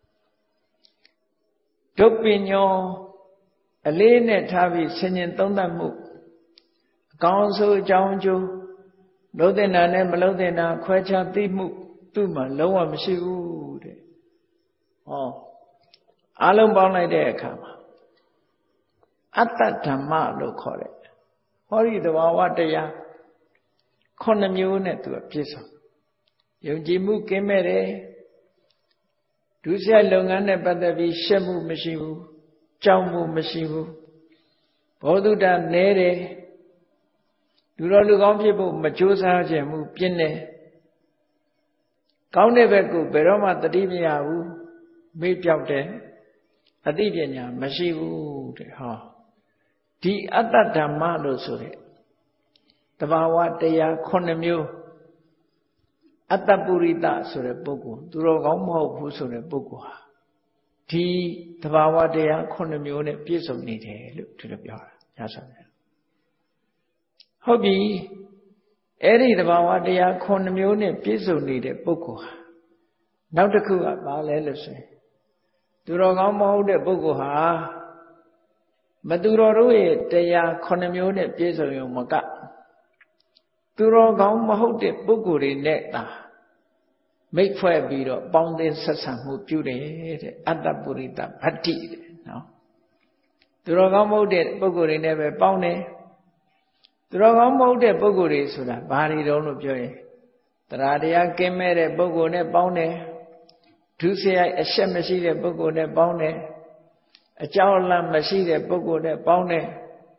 ဒုပ္ပညောအလေးနဲ့ထားပြီးဆင်ញင်သုံးသပ်မှုအကောင်းဆုံးအကြောင်းအကျိုးလုံးတင်တာနဲ့မလုံးတင်တာခွဲခြားသိမှုသူ့မှာလုံးဝမရှိဘူးတဲ့ဟောအလုံးပေါင်းလိုက်တဲ့အခါမှာအတ္တဓမ္မလို့ခေါ်တယ်ဟောဒီသဘာဝတရား9မျိုးနဲ့သူကပြည့်စုံယုံကြည်မှုကင်းမဲ့တယ်ဒုစရိုက်လုပ်ငန်းနဲ့ပတ်သက်ပြီးရှက်မှုမရှိဘူးကြောက်မှုမရှိဘူးဘောဓုတနဲတယ်လူတော်လူကောင်းဖြစ်ဖို့မကြိုးစားခြင်းမှုပြင်းတယ်ကောင်းတဲ့ဘက်ကိုဘယ်တော့မှတတိမရဘူးမေ့ပြောက်တယ်အသိပညာမရှိဘူးတဲ့ဟောဒီအတ္တဓမ္မလို့ဆိုတဲ့တဘာဝတရား9မျိုးအတ္တပုရိသဆိုတဲ့ပုဂ္ဂိုလ်သူတော်ကောင်းမဟုတ်ဘူးဆိုတဲ့ပုဂ္ဂိုလ်ဟာဒီတဘာဝတရား9မျိုးနဲ့ပြည့်စုံနေတယ်လို့သူတို့ပြောတာညဆောတယ်ဟုတ်ပြီအဲ့ဒီတဘာဝတရား9မျိုးနဲ့ပြည့်စုံနေတဲ့ပုဂ္ဂိုလ်ဟာနောက်တစ်ခုကဘာလဲလို့ဆိုရင်သူတော်ကောင်းမဟုတ်တဲ့ပုဂ္ဂိုလ်ဟာမသူတော်တို့ရဲ့တရား9မျိုးနဲ့ပြည့်စုံရုံမကသူတော်ကောင်းမဟုတ်တဲ့ပုဂ္ဂိုလ်တွေနဲ့သာမိတ်ဖွဲ့ပြီးတော့ပေါင်းသင်းဆက်ဆံမှုပြုတယ်တဲ့အတ္တပုရိသဗတ္တိတဲ့နော်သူတော်ကောင်းမဟုတ်တဲ့ပုဂ္ဂိုလ်တွေနဲ့ပဲပေါင်းတယ်သူတော်ကောင်းမဟုတ်တဲ့ပုဂ္ဂိုလ်တွေဆိုတာဘာတွေတုံးလို့ပြောရင်သတရားတရားကင်းမဲ့တဲ့ပုဂ္ဂိုလ်နဲ့ပေါင်းတယ်ဒုစရိုက်အရှက်မရှိတဲ့ပုဂ္ဂိုလ်နဲ့ပေါင်းတယ်အကြောင်းအလန့်မရှိတဲ့ပုဂ္ဂိုလ်နဲ့ပေါင်းတယ်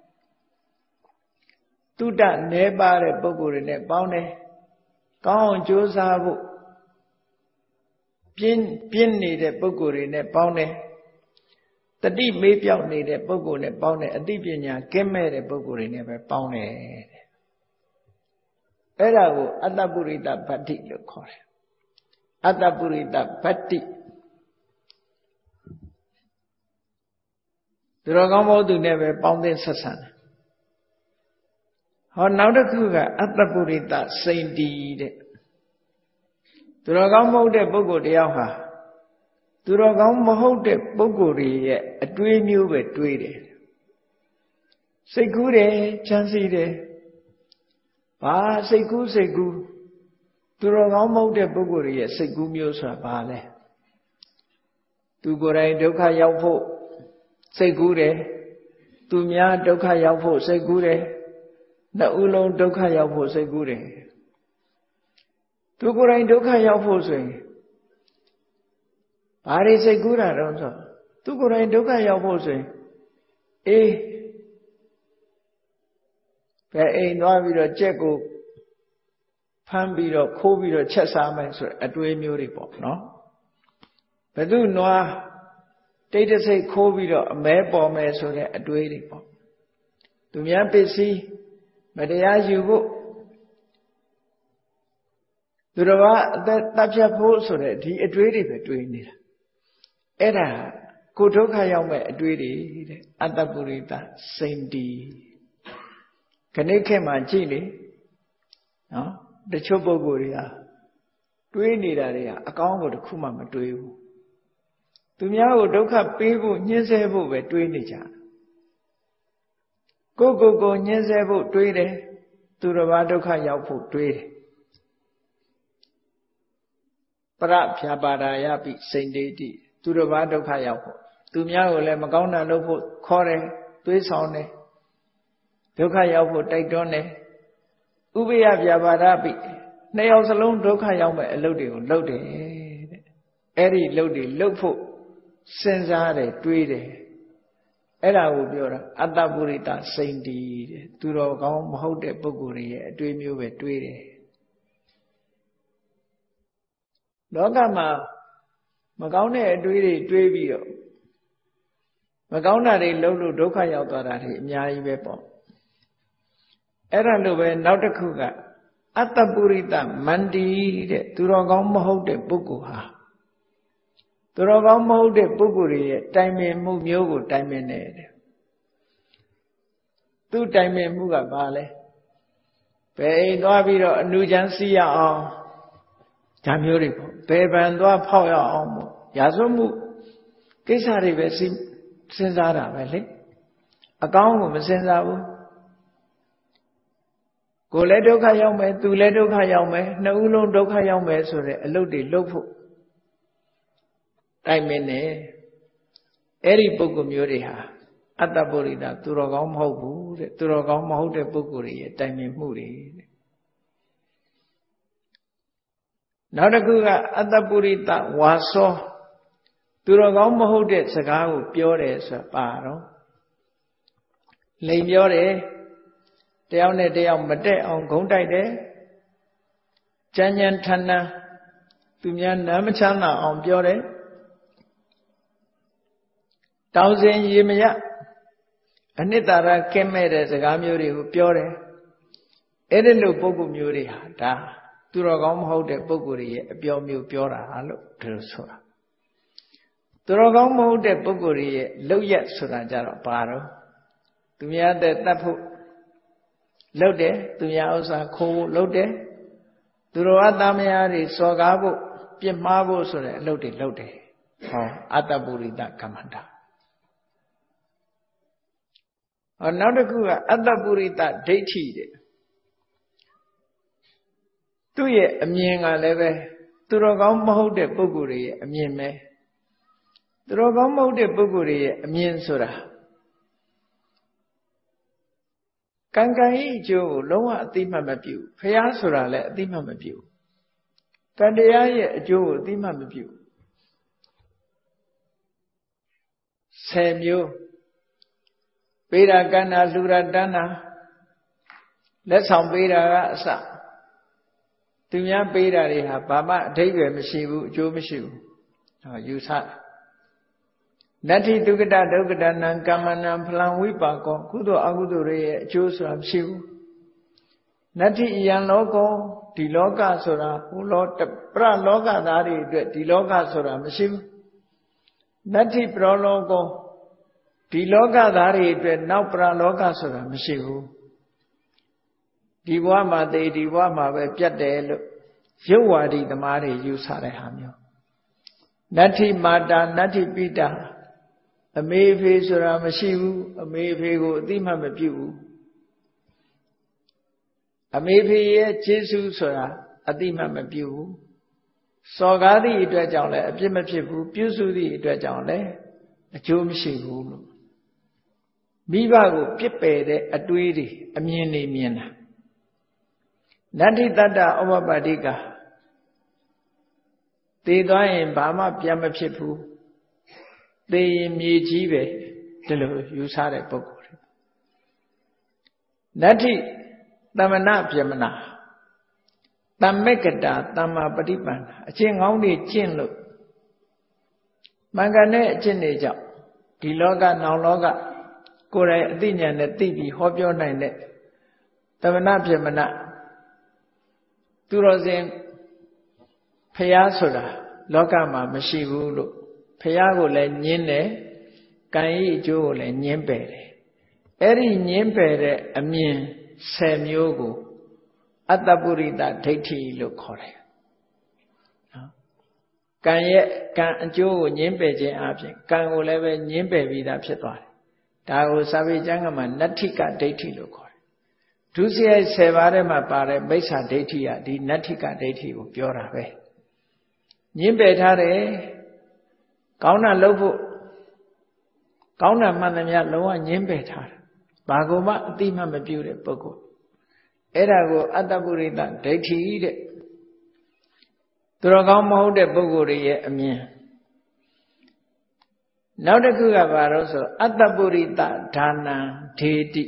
တုဒ္ဒနဲပါတဲ့ပုဂ္ဂိုလ်တွေနဲ့ပေါင်းတယ်ကောင်းအောင်ကြိုးစားဖို့ပြင်းနေတဲ့ပုဂ္ဂိုလ်တွေနဲ့ပေါင်းတယ်တတိမေးပြောက်နေတဲ့ပုဂ္ဂိုလ်နဲ့ပေါင်းတယ်အသိပညာကင်းမဲ့တဲ့ပုဂ္ဂိုလ်တွေနဲ့ပဲပေါင်းတယ်အဲ့ဒါကိုအတ္တပုရိသဗတ္တိလို့ခေါ်တယ်အတ္တပုရိသဗတ္တိသူတော်ကောင်းမို့သူနဲ့ပဲပေါင်းသင်းဆက်ဆံတယ်ဟောနောက်တစ်ခုကအတ္တပုရိသစိန်တီတဲ့သူတော်ကောင်းမဟုတ်တဲ့ပုဂ္ဂိုလ်တယောက်ဟာသူတော်ကောင်းမဟုတ်တဲ့ပုဂ္ဂိုလ်တွေရဲ့အတွေးမျိုးပဲတွေးတယ်စိတ်ကူးတယ်ချမ်းစီတယ်ဘာစိတ်ကူးသူတော်ကောင်းမဟုတ်တဲ့ပုဂ္ဂိုလ်တွေရဲ့စိတ်ကူးမျိုးဆိုတာဘာလဲသူကိုယ်တိုင်ဒုက္ခရောက်ဖို့စိတ်ကူးတယ်သူများဒုက္ခရောက်ဖို့စိတ်ကူးတယ်နှစ်ဦးလုံးဒုက္ခရောက်ဖို့စိတ်ကူးတယ်သူကိုယ်တိုင်ဒုက္ခရောက်ဖို့ဆိုရင်ဘာတွေစိတ်ကူးတာတော့ဆိုသူကိုယ်တိုင်ဒုက္ခရောက်ဖို့ဆိုရင်အေးဘယ်အိမ်သွားပြီးတော့ကြက်ကိုဖမ်းပြီးတော့ခိုးပြီးတော့ချက်စားမယ်ဆိုအတွေးမျိုးတွေပေါ့နော်ဘယ်သူနွားတိတ်တဆိတ်ခိုးပြီးတော့အမဲပေါ်မယ်ဆိုတဲ့အတွေးတွေပေါ့သူများပစ္စည်းမတရားယူဖို့သူတော်ဘာအသက်တပ်ဖြတ်ဖို့ဆိုတဲ့ဒီအတွေးတွေပဲတွေးနေတာအဲ့ဒါကိုဒုက္ခရောက်မဲ့အတွေးတွေတဲ့အတ္တပုရိသစိန်တီခဏခေတ်မှာကြည့်လေနော်တချို့ပုဂ္ဂိုလ်တွေဟာတွေးနေတာတွေဟာအကောင်းကိုတစ်ခုမှမတွေးဘူးသူများကိုဒုက္ခပေးဖို့ညှင်းဆဲဖို့ပဲတွေးနေကြကိုညှင်းဆဲဖို့တွေးတယ်သူတော်ဘာဒုက္ခရောက်ဖို့တွေးတယ်ပရဖြာပါဒာယပိစိန်တေတိသူတော်ဘာဒုက္ခရောက်ဖို့သူများကိုလည်းမကောင်းတာလုပ်ဖို့ခေါ်တယ်တွေးဆောင်တယ်ဒုက္ခရောက်ဖို့တိုက်တွန်းတယ်ဥပယပြပါဒပိနှစ်ယောက်စလုံးဒုက္ခရောက်မဲ့အလုပ်တွေကိုလုပ်တယ်တဲ့အဲ့ဒီလုပ်တွေလုပ်ဖို့စဉ်းစားတယ်တွေးတယ်အဲ့ဒါကိုပြောတာအတ္တပုရိသစိန်တီတဲ့သူတော်ကောင်းမဟုတ်တဲ့ပုဂ္ဂိုလ်တွေရဲ့အတွေးမျိုးပဲတွေးတယ်လောကမှာမကောင်းတဲ့အတွေးတွေတွေးပြီးတော့မကောင်းတာတွေလုပ်လို့ဒုက္ခရောက်သွားတာတွေအများကြီးပဲပေါ့အဲ့ဒါလိုပဲနောက်တစ်ခုကအတ္တပုရိသမန္တိတဲ့သူတော်ကောင်းမဟုတ်တဲ့ပုဂ္ဂိုလ်ဟာသူတော်ကောင်းမဟုတ်တဲ့ပုဂ္ဂိုလ်ရဲ့တိုင်ပင်မှုမျိုးကိုတိုင်ပင်တယ်တဲ့သူတိုင်ပင်မှုကဘာလဲဘယ်အိမ်သွားပြီးတော့အနုချမ်းစီးရအောင်ဒါမျိုးတွေပေါ့ဘယ်ပံသွားဖောက်ရအောင်ပေါ့ရာဇဝမှုကိစ္စတွေပဲစဉ်းစားတာပဲလေအကောင်းကိုမစဉ်းစားဘူးကိုယ်လည်းဒုက္ခရောက်မယ်သူလည်းဒုက္ခရောက်မယ်နှစ်ဦးလုံးဒုက္ခရောက်မယ်ဆိုတဲ့အလုပ်တွေလုပ်ဖို့တိုင်ပင်တယ်အဲ့ဒီပုဂ္ဂိုလ်မျိုးတွေဟာအတ္တပုရိသသူတော်ကောင်းမဟုတ်ဘူးတဲ့သူတော်ကောင်းမဟုတ်တဲ့ပုဂ္ဂိုလ်တွေရဲ့တိုင်ပင်မှုတွေတဲ့နောက်တစ်ခုကအတ္တပုရိသဝါစောသူတော်ကောင်းမဟုတ်တဲ့စကားကိုပြောတယ်ဆိုတာပါတော့လိန်ပြောတယ်တယောက်နဲ့တယောက်မတက်အောင်ဂုံးတိုက်တယ်ကြမ်းကြမ်းထန်ထန်သူများနားမချမ်းသာအောင်ပြောတယ်တောင်းစင်ရေမရအနှစ်သာရကင်းမဲ့တဲ့စကားမျိုးတွေကိုပြောတယ်အဲ့ဒီလိုပုဂ္ဂိုလ်မျိုးတွေဟာဒါသူတော်ကောင်းမဟုတ်တဲ့ပုဂ္ဂိုလ်တွေရဲ့အပြောမျိုးပြောတာလို့ဒီလိုဆိုတာသူတော်ကောင်းမဟုတ်တဲ့ပုဂ္ဂိုလ်တွေရဲ့လောက်ရက်ဆိုတာကြတော့ဘာတော့သူများတဲ့တတ်ဖို့လုပ်တယ်သူများဥစ္စာခိုးဖို့လုပ်တယ်သူတော်အသားမယားတွေစော်ကားဖို့ပြစ်မှားဖို့ဆိုတဲ့အလုပ်တွေလုပ်တယ်ဟောအတ္တပုရိသကမ္မန္တာဟောနောက်တစ်ခုကအတ္တပုရိသဒိဋ္ဌိတဲ့သူ့ရဲ့အမြင်ကလည်းပဲသူတော်ကောင်းမဟုတ်တဲ့ပုဂ္ဂိုလ်တွေရဲ့အမြင်ပဲသူတော်ကောင်းမဟုတ်တဲ့ပုဂ္ဂိုလ်တွေရဲ့အမြင်ဆိုတာကံကံဤအကျိုးကိုလုံးဝအသိမှတ်မပြုဘုရားဆိုတာလည်းအသိမှတ်မပြုကံတရားရဲ့အကျိုးကိုသိမှမပြု10မျိုးပေးတာကန္တာလှူတာတန်းတာလက်ဆောင်ပေးတာကအစသူများပေးတာတွေဟာဘာမှအဓိပ္ပာယ်မရှိဘူးအကျိုးမရှိဘူးဟောယူဆနတ္ထိဒုက္ကတဒုက္ကတနံကမ္မနံဖလံဝိပါကောကုသိုလ်အကုသိုလ်တွေရဲ့အကျိုးဆိုတာမရှိဘူးနတ္ထိယံလောကောဒီလောကဆိုတာဟိုလောပရလောကသားတွေအတွက်ဒီလောကဆိုတာမရှိဘူးနတ္ထိပရောလောကောဒီလောကသားတွေအတွက်နောက်ပရလောကဆိုတာမရှိဘူးဒီဘဝမှာသိဒီဘဝမှာပဲပြတ်တယ်လို့ရုပ်ဝါဒီသမားတွေယူဆတဲ့ဟာမျိုးနတ္ထိမာတာနတ္ထိပိတာအမေဖေဆိုတာမရှိဘူးအမေဖေကိုအတိမတ်မပြုဘူးအမေဖေရဲ့ကျေးဇူးဆိုတာအတိမတ်မပြုဘူးစော်ကားသည့်အတွက်ကြောင့်လည်းအပြစ်မဖြစ်ဘူးပြုစုသည့်အတွက်ကြောင့်လည်းအကျိုးမရှိဘူးလို့မိဘကိုပြစ်ပယ်တဲ့အတွေးတွေအမြင်တွေမြင်တာနတ္ထိတတ္တဩပပတ္တိကသေသွားရင်ဘာမှပြန်မဖြစ်ဘူးသေရင်မြေကြီးပဲဒီလိုယူဆတဲ့ပုဂ္ဂိုလ်တွေနတ္ထိသမဏဗြဟ္မဏတမ္မေကတာသမ္မာပฏิပန္နအကျင့်ကောင်းတွေကျင့်လို့မှန်ကန်တဲ့အကျင့်တွေကြောင့်ဒီလောကနောင်လောကကိုယ်တိုင်အသိဉာဏ်နဲ့သိပြီးဟောပြောနိုင်တဲ့သမဏဗြဟ္မဏသူတော်စင်ဖျားဆိုတာလောကမှာမရှိဘူးလို့ဖျားကိုလည်းညင်းတယ်ကံဤအကျိုးကိုလည်းညင်းပယ်တယ်အဲ့ဒီညင်းပယ်တဲ့အမြင်10မျိုးကိုအတ္တပုရိသဒိဋ္ဌိလို့ခေါ်တယ်နော်ကံရဲ့ကံအကျိုးကိုညင်းပယ်ခြင်းအပြင်ကံကိုလည်းပဲညင်းပယ်ပြီးသားဖြစ်သွားတယ်ဒါကိုစာပေကျမ်းကမှာနတ္ထိကဒိဋ္ဌိလို့ခေါ်တယ်ဒုစရိုက်10ပါးထဲမှာပါတဲ့မိစ္ဆာဒိဋ္ဌိကဒီနတ္ထိကဒိဋ္ဌိကိုပြောတာပဲညင်းပယ်ထားတယ်ကောင်းတာလုပ်ဖို့ကောင်းတာမှန်သမျှလုံးဝညင်းပယ်ထားတာဘာကိုမှအတိမတ်မပြုတဲ့ပုဂ္ဂိုလ်အဲ့ဒါကိုအတ္တပုရိသဒိဋ္ဌိတဲ့သူတော်ကောင်းမဟုတ်တဲ့ပုဂ္ဂိုလ်တွေရဲ့အမြင်နောက်တစ်ခုကဘာလို့ဆိုအတ္တပုရိသဒါနံဒေတိ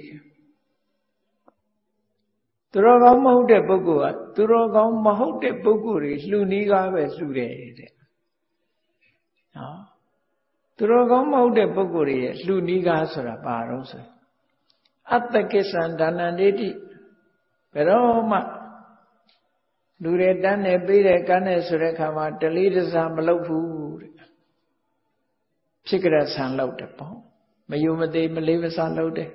သူတော်ကောင်းမဟုတ်တဲ့ပုဂ္ဂိုလ်ကသူတော်ကောင်းမဟုတ်တဲ့ပုဂ္ဂိုလ်တွေလှူနီးကားပဲလှူတယ်တဲ့နော်သူတော်ကောင်းမဟုတ်တဲ့ပုဂ္ဂိုလ်တွေရဲ့လှူနီးကားဆိုတာဘာလို့ဆိုအတ္တကိစ္ဆံဒါနံဒေတိဘယ်တော့မှလူတွေတန်းနေပေးတယ်ကမ်းတယ်ဆိုတဲ့အခါမှာတလေးတစားမလုပ်ဘူးတဲ့ဖြစ်ကြတဲ့ဆံလုပ်တယ်ပေါ့မယုံမသေးမလေးမစားလုပ်တယ်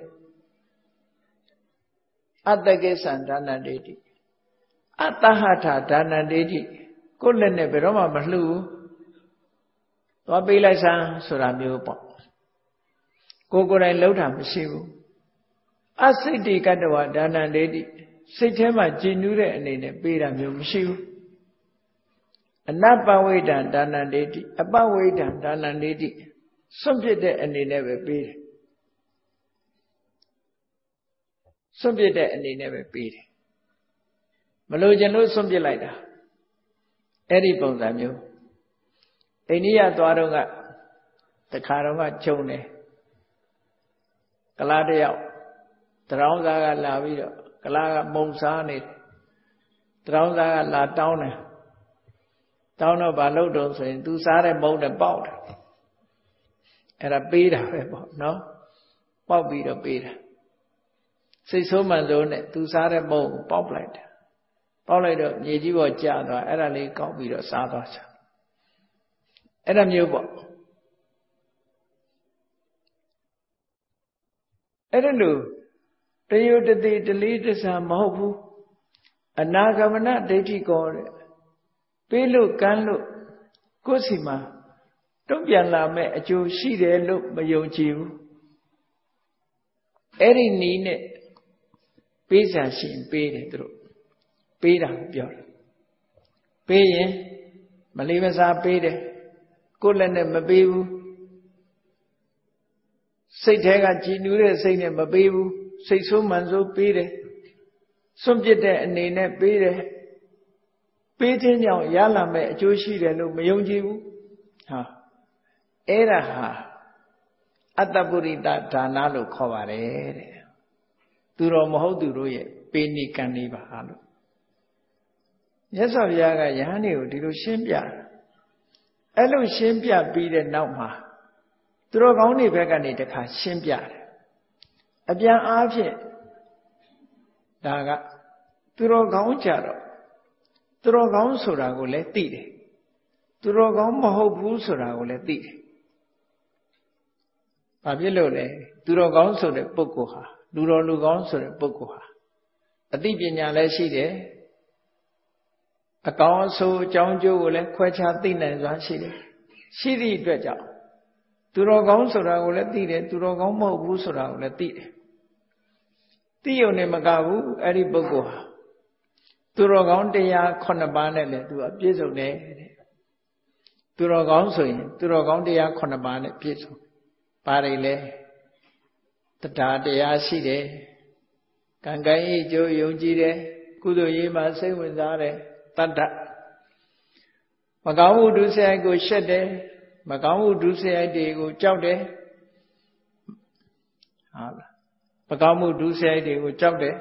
အတ္တကိစ္ဆံဒါနံဒေတိအတ္တဟထဒါနံဒေတိကိုယ်လက်နဲ့ဘယ်တော့မှမလှူဘူးသွားပေးလိုက်စမ်းဆိုတာမျိုးပေါ့ကိုယ်ကိုယ်တိုင်လှုပ်တာမရှိဘူးအစိတ်တိကတ္တဝဒါနံဒေတိစိတ်ထဲမှာကြည်နူးတဲ့အနေနဲ့ပေးတာမျိုးမရှိဘူးအနပ္ပဝိဒံဒါနံဒေတိအပဝိဒံဒါနံဒေတိစွန့်ပစ်တဲ့အနေနဲ့ပဲပေးတယ်စွန့်ပစ်တဲ့အနေနဲ့ပဲပေးတယ်မလို့ကျင်လို့စွန့်ပစ်လိုက်တာအဲ့ဒီပုံစံမျိုးအိန္ဒိယသွားတော့ကတခါတော့ကဂျုံတယ်ကလားတယောက်တရောင်းသားကလာပြီးတော့ကလားကမုံစားနေတရောင်းသားကလာတောင်းတယ်တောင်းတော့ဘာလုပ်တော့ဆိုရင်သူစားတဲ့မုံနဲ့ပေါက်တယ်အဲ့ဒါပေးတာပဲပေါ့နော်ပေါက်ပြီးတော့ပေးတာစိတ်ဆိုးမှန်ဆိုးနဲ့သူစားတဲ့မုံကိုပေါက်လိုက်တယ်ပေါက်လိုက်တော့မြေကြီးပေါ်ကျသွားအဲ့ဒါလေးကောက်ပြီးတော့စားသွားချာအဲ့ဒါမျိုးပေါ့အဲ့ဒါလို့တယုတတိတလေးတစားမဟုတ်ဘူးအနာဂမနဒိဋ္ဌိကောတဲ့ပေးလို့ကမ်းလို့ကိုယ်စီမှာတုံ့ပြန်လာမဲ့အကျိုးရှိတယ်လို့မယုံကြည်ဘူးအဲ့ဒီနည်းနဲ့ပေးစာရှင်ပေးတယ်သူတို့ပေးတာပြောတယ်ပေးရင်မလေးမစားပေးတယ်ကိုယ်လည်းနဲ့မပေးဘူးစိတ်ထဲကကြည်နူးတဲ့စိတ်နဲ့မပေးဘူးစိတ်ဆိုးမှန်ဆိုးပေးတယ်စွန့်ပစ်တဲ့အနေနဲ့ပေးတယ်ပေးခြင်းကြောင့်ရလာမဲ့အကျိုးရှိတယ်လို့မယုံကြည်ဘူးဟာအဲ့ဒါဟာအတ္တပုရိသဒါနလို့ခေါ်ပါတယ်တဲ့သူတော်မဟုတ်သူတို့ရဲ့ပေးနေကံနေပါလို့မြတ်စွာဘုရားကယဟန်တွေကိုဒီလိုရှင်းပြအဲ့လိုရှင်းပြပြီးတဲ့နောက်မှာသူတော်ကောင်းတွေဘက်ကနေတခါရှင်းပြတယ်အပြန်အားဖြင့်ဒါကသူတော်ကောင်းကြတော့သူတော်ကောင်းဆိုတာကိုလည်းသိတယ်သူတော်ကောင်းမဟုတ်ဘူးဆိုတာကိုလည်းသိတယ်ဘာဖြစ်လို့လဲသူတော်ကောင်းဆိုတဲ့ပုဂ္ဂိုလ်ဟာလူတော်လူကောင်းဆိုတဲ့ပုဂ္ဂိုလ်ဟာအသိပညာလည်းရှိတယ်အကောင်းအဆိုးအကြောင်းကျိုးကိုလည်းခွဲခြားသိနိုင်စွာရှိတယ်ရှိသည့်အတွက်ကြောင့်သူတော်ကောင်းဆိုတာကိုလည်းသိတယ်သူတော်ကောင်းမဟုတ်ဘူးဆိုတာကိုလည်းသိတယ်သိရုံနဲ့မကဘူးအဲ့ဒီပုဂ္ဂိုလ်ဟာသူတော်ကောင်းတရား9ပါးနဲ့လည်းသူအပြည့်စုံတယ်တဲ့သူတော်ကောင်းဆိုရင်သူတော်ကောင်းတရား9ပါးနဲ့ပြည့်စုံပါတယ်လေတရားတရားရှိတယ်ကံကံဤကျိုးယုံကြည်တယ်ကုသိုလ်ရေးမှာစိတ်ဝင်စားတယ်တတ္တမကောင်းမှုဒုစရိုက်ကိုရှက်တယ်မကောင်းမှုဒုစရိုက်တွေကိုကြောက်တယ်ဟုတ်လားမကောင်းမှုဒုစရိုက်တွေကိုကြောက်တယ်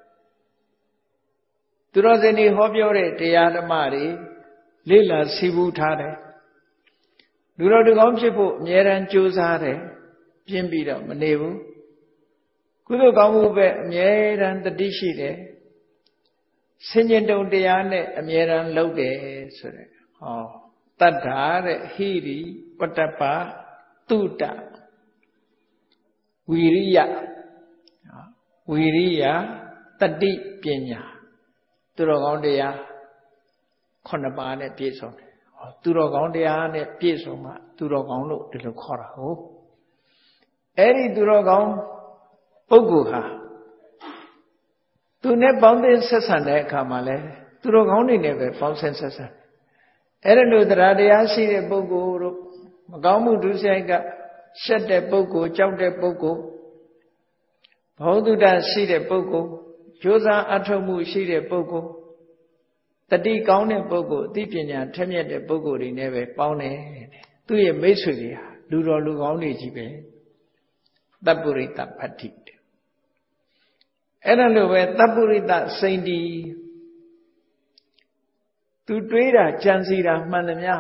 သူတော်စင်တွေဟောပြောတဲ့တရားဓမ္မတွေလေ့လာစီးပူးထားတယ်လူတော်လူကောင်းဖြစ်ဖို့အမြဲတမ်းကြိုးစားတယ်ပြင်းပြီးတော့မနေဘူးကုသိုလ်ကောင်းမှုပဲအမြဲတမ်းတတိရှိတယ်ဆင်ញင်တုံတရားနဲ့အမြဲတမ်းလုပ်တယ်ဆိုတဲ့ဟောတတ္ထာတဲ့ဟိရိပတ္တပတုတ္တဝီရိယဝီရိယတတိပညာသူတော်ကောင်းတရား9ပါးနဲ့ပြည့်စုံတယ်ဟောသူတော်ကောင်းတရားနဲ့ပြည့်စုံမှသူတော်ကောင်းလို့ဒီလိုခေါ်တာဟုတ်အဲ့ဒီသူတော်ကောင်းပုဂ္ဂိုလ်ဟာသူနဲ့ပေါင်းသင်းဆက်ဆံတဲ့အခါမှာလဲသူတော်ကောင်းတွေနဲ့ပဲပေါင်းဆက်ဆံအဲ့ဒါလို့တရားရှိတဲ့ပုဂ္ဂိုလ်တို့မကောင်းမှုဒုစရိုက်ကရှက်တဲ့ပုဂ္ဂိုလ်ကြောက်တဲ့ပုဂ္ဂိုလ်ဘောဓုတရှိတဲ့ပုဂ္ဂိုလ်ကြိုးစားအထောက်မှုရှိတဲ့ပုဂ္ဂိုလ်တတိကောင်းတဲ့ပုဂ္ဂိုလ်အသိပညာထက်မြက်တဲ့ပုဂ္ဂိုလ်တွေနဲ့ပဲပေါင်းတယ်သူ့ရဲ့မိတ်ဆွေတွေဟာလူတော်လူကောင်းတွေကြီးပဲတပ္ပုရိတပတ္တိအဲ့ဒါလိုပဲတပ္ပုရိတစိန်တီသူတွေးတာကြံစီတာမှန်သမျှ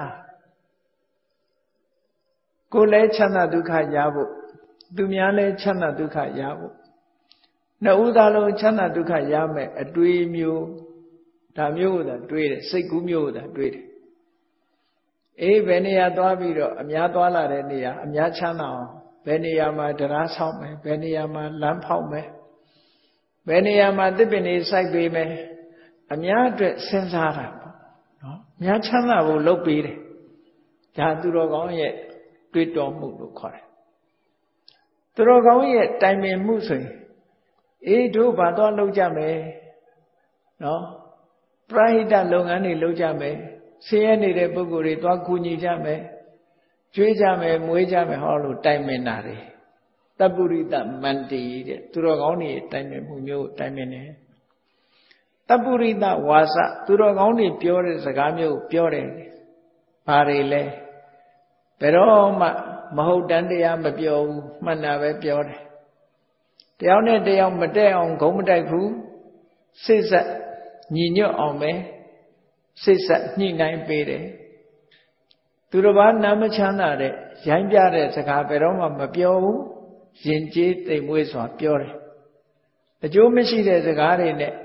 ကိုယ်လည်းချမ်းသာဒုက္ခရဖို့သူများလည်းချမ်းသာဒုက္ခရဖို့နှစ်ဦးသားလုံးချမ်းသာဒုက္ခရမယ်အတွေးမျိုးဒါမျိုးကိုသာတွေးတယ်စိတ်ကူးမျိုးကိုသာတွေးတယ်အေးဘယ်နေရာသွားပြီးတော့အများသွားလာတဲ့နေရာအများချမ်းသာအောင်ဘယ်နေရာမှာတရားဆောက်မယ်ဘယ်နေရာမှာလမ်းဖောက်မယ်ဘယ်နေရာမှာသစ်ပင်တွေစိုက်ပေးမယ်အများအတွက်စဉ်းစားတာပေါ့နော်အများချမ်းသာဖို့လုပ်ပေးတယ်ဒါသူတော်ကောင်းရဲ့တွေးတောမှုလို့ခေါ်တယ်သူတော်ကောင်းရဲ့တိုင်ပင်မှုဆိုရင်အေးတို့ဘာသွားလုပ်ကြမယ်နော်ပရဟိတလုပ်ငန်းတွေလုပ်ကြမယ်ဆင်းရဲနေတဲ့ပုဂ္ဂိုလ်တွေသွားကူညီကြမယ်ကျွေးကြမယ်မွေးကြမယ်ဟောလို့တိုင်ပင်တာတွေတပ္ပုရိတမန္တိတဲ့သူတော်ကောင်းတွေတိုင်ပင်မှုမျိုးတိုင်ပင်တယ်တပ္ပုရိတဝါစသူတော်ကောင်းတွေပြောတဲ့စကားမျိုးပြောတယ်ဘာတွေလဲဘယ်တော့မှမဟုတ်တမ်းတရားမပြောဘူးမှန်တာပဲပြောတယ်တယောက်နဲ့တယောက်မတည့်အောင်ဂုံးမတိုက်ဘူးစိတ်ဆက်ညီညွတ်အောင်ပဲစိတ်ဆက်ညှိနှိုင်းပေးတယ်သူတစ်ပါးနားမချမ်းသာတဲ့ရိုင်းပြတဲ့စကားဘယ်တော့မှမပြောဘူးယဉ်ကျေးသိမ်မွေ့စွာပြောတယ်အကျိုးမရှိတဲ့စကားတွေနဲ့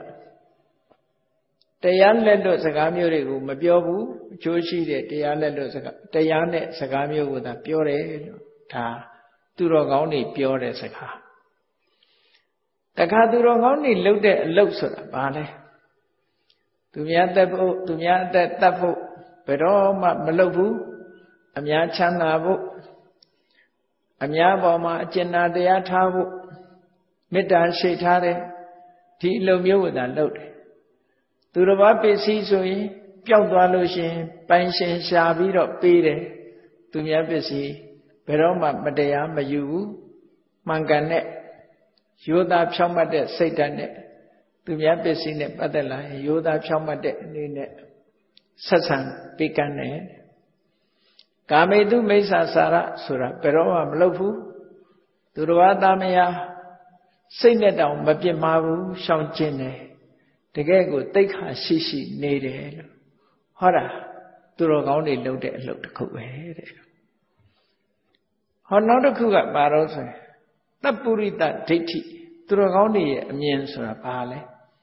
တရားလက်လွတ်စကားမျိုးတွေကိုမပြောဘူးအကျိုးရှိတဲ့တရားလက်လွတ်စကားတရားနဲ့စကားမျိုးကိုသာပြောတယ်လို့ဒါသူတော်ကောင်းတွေပြောတဲ့စကားတခါသူတော်ကောင်းတွေလှုပ်တဲ့အလုပ်ဆိုတာဘာလဲသူများတက်ဖို့သူများအသက်တတ်ဖို့ဘယ်တော့မှမလုပ်ဘူးအများချမ်းသာဖို့အများပေါ်မှာအကျဉ်းနာတရားထားဖို့မေတ္တာရှိထားတယ်ဒီအလုပ်မျိုးကိုသာလုပ်တယ်သူတစ်ပါးပစ္စည်းဆိုရင်ပျောက်သွားလို့ရှိရင်ပိုင်ရှင်ရှာပြီးတော့ပေးတယ်သူများပစ္စည်းဘယ်တော့မှမတရားမယူဘူးမှန်ကန်တဲ့ရိုးသားဖြောင့်မတ်တဲ့စိတ်ဓာတ်နဲ့သူများပစ္စည်းနဲ့ပတ်သက်လာရင်ရိုးသားဖြောင့်မတ်တဲ့အနေနဲ့ဆက်ဆံပေးကမ်းတယ်ကာမေတုမိစ္ဆာစာရဆိုတာဘယ်တော့မှမလုပ်ဘူးသူတော်ဘာသားမယားစိတ်နဲ့တောင်မပြစ်မှားဘူးရှောင်ကျဉ်တယ်တကယ်ကိုတိတ်ခါရှိရှိနေတယ်လို့ဟောတာသူတော်ကောင်းတွေလုပ်တဲ့အလုပ်တစ်ခုပဲတဲ့ဟောနောက်တစ်ခုကဘာလို့ဆိုရင်တပ္ပုရိတဒိဋ္ဌိသူတော်ကောင်းတွေရဲ့အမြင်ဆိုတာဘာလဲ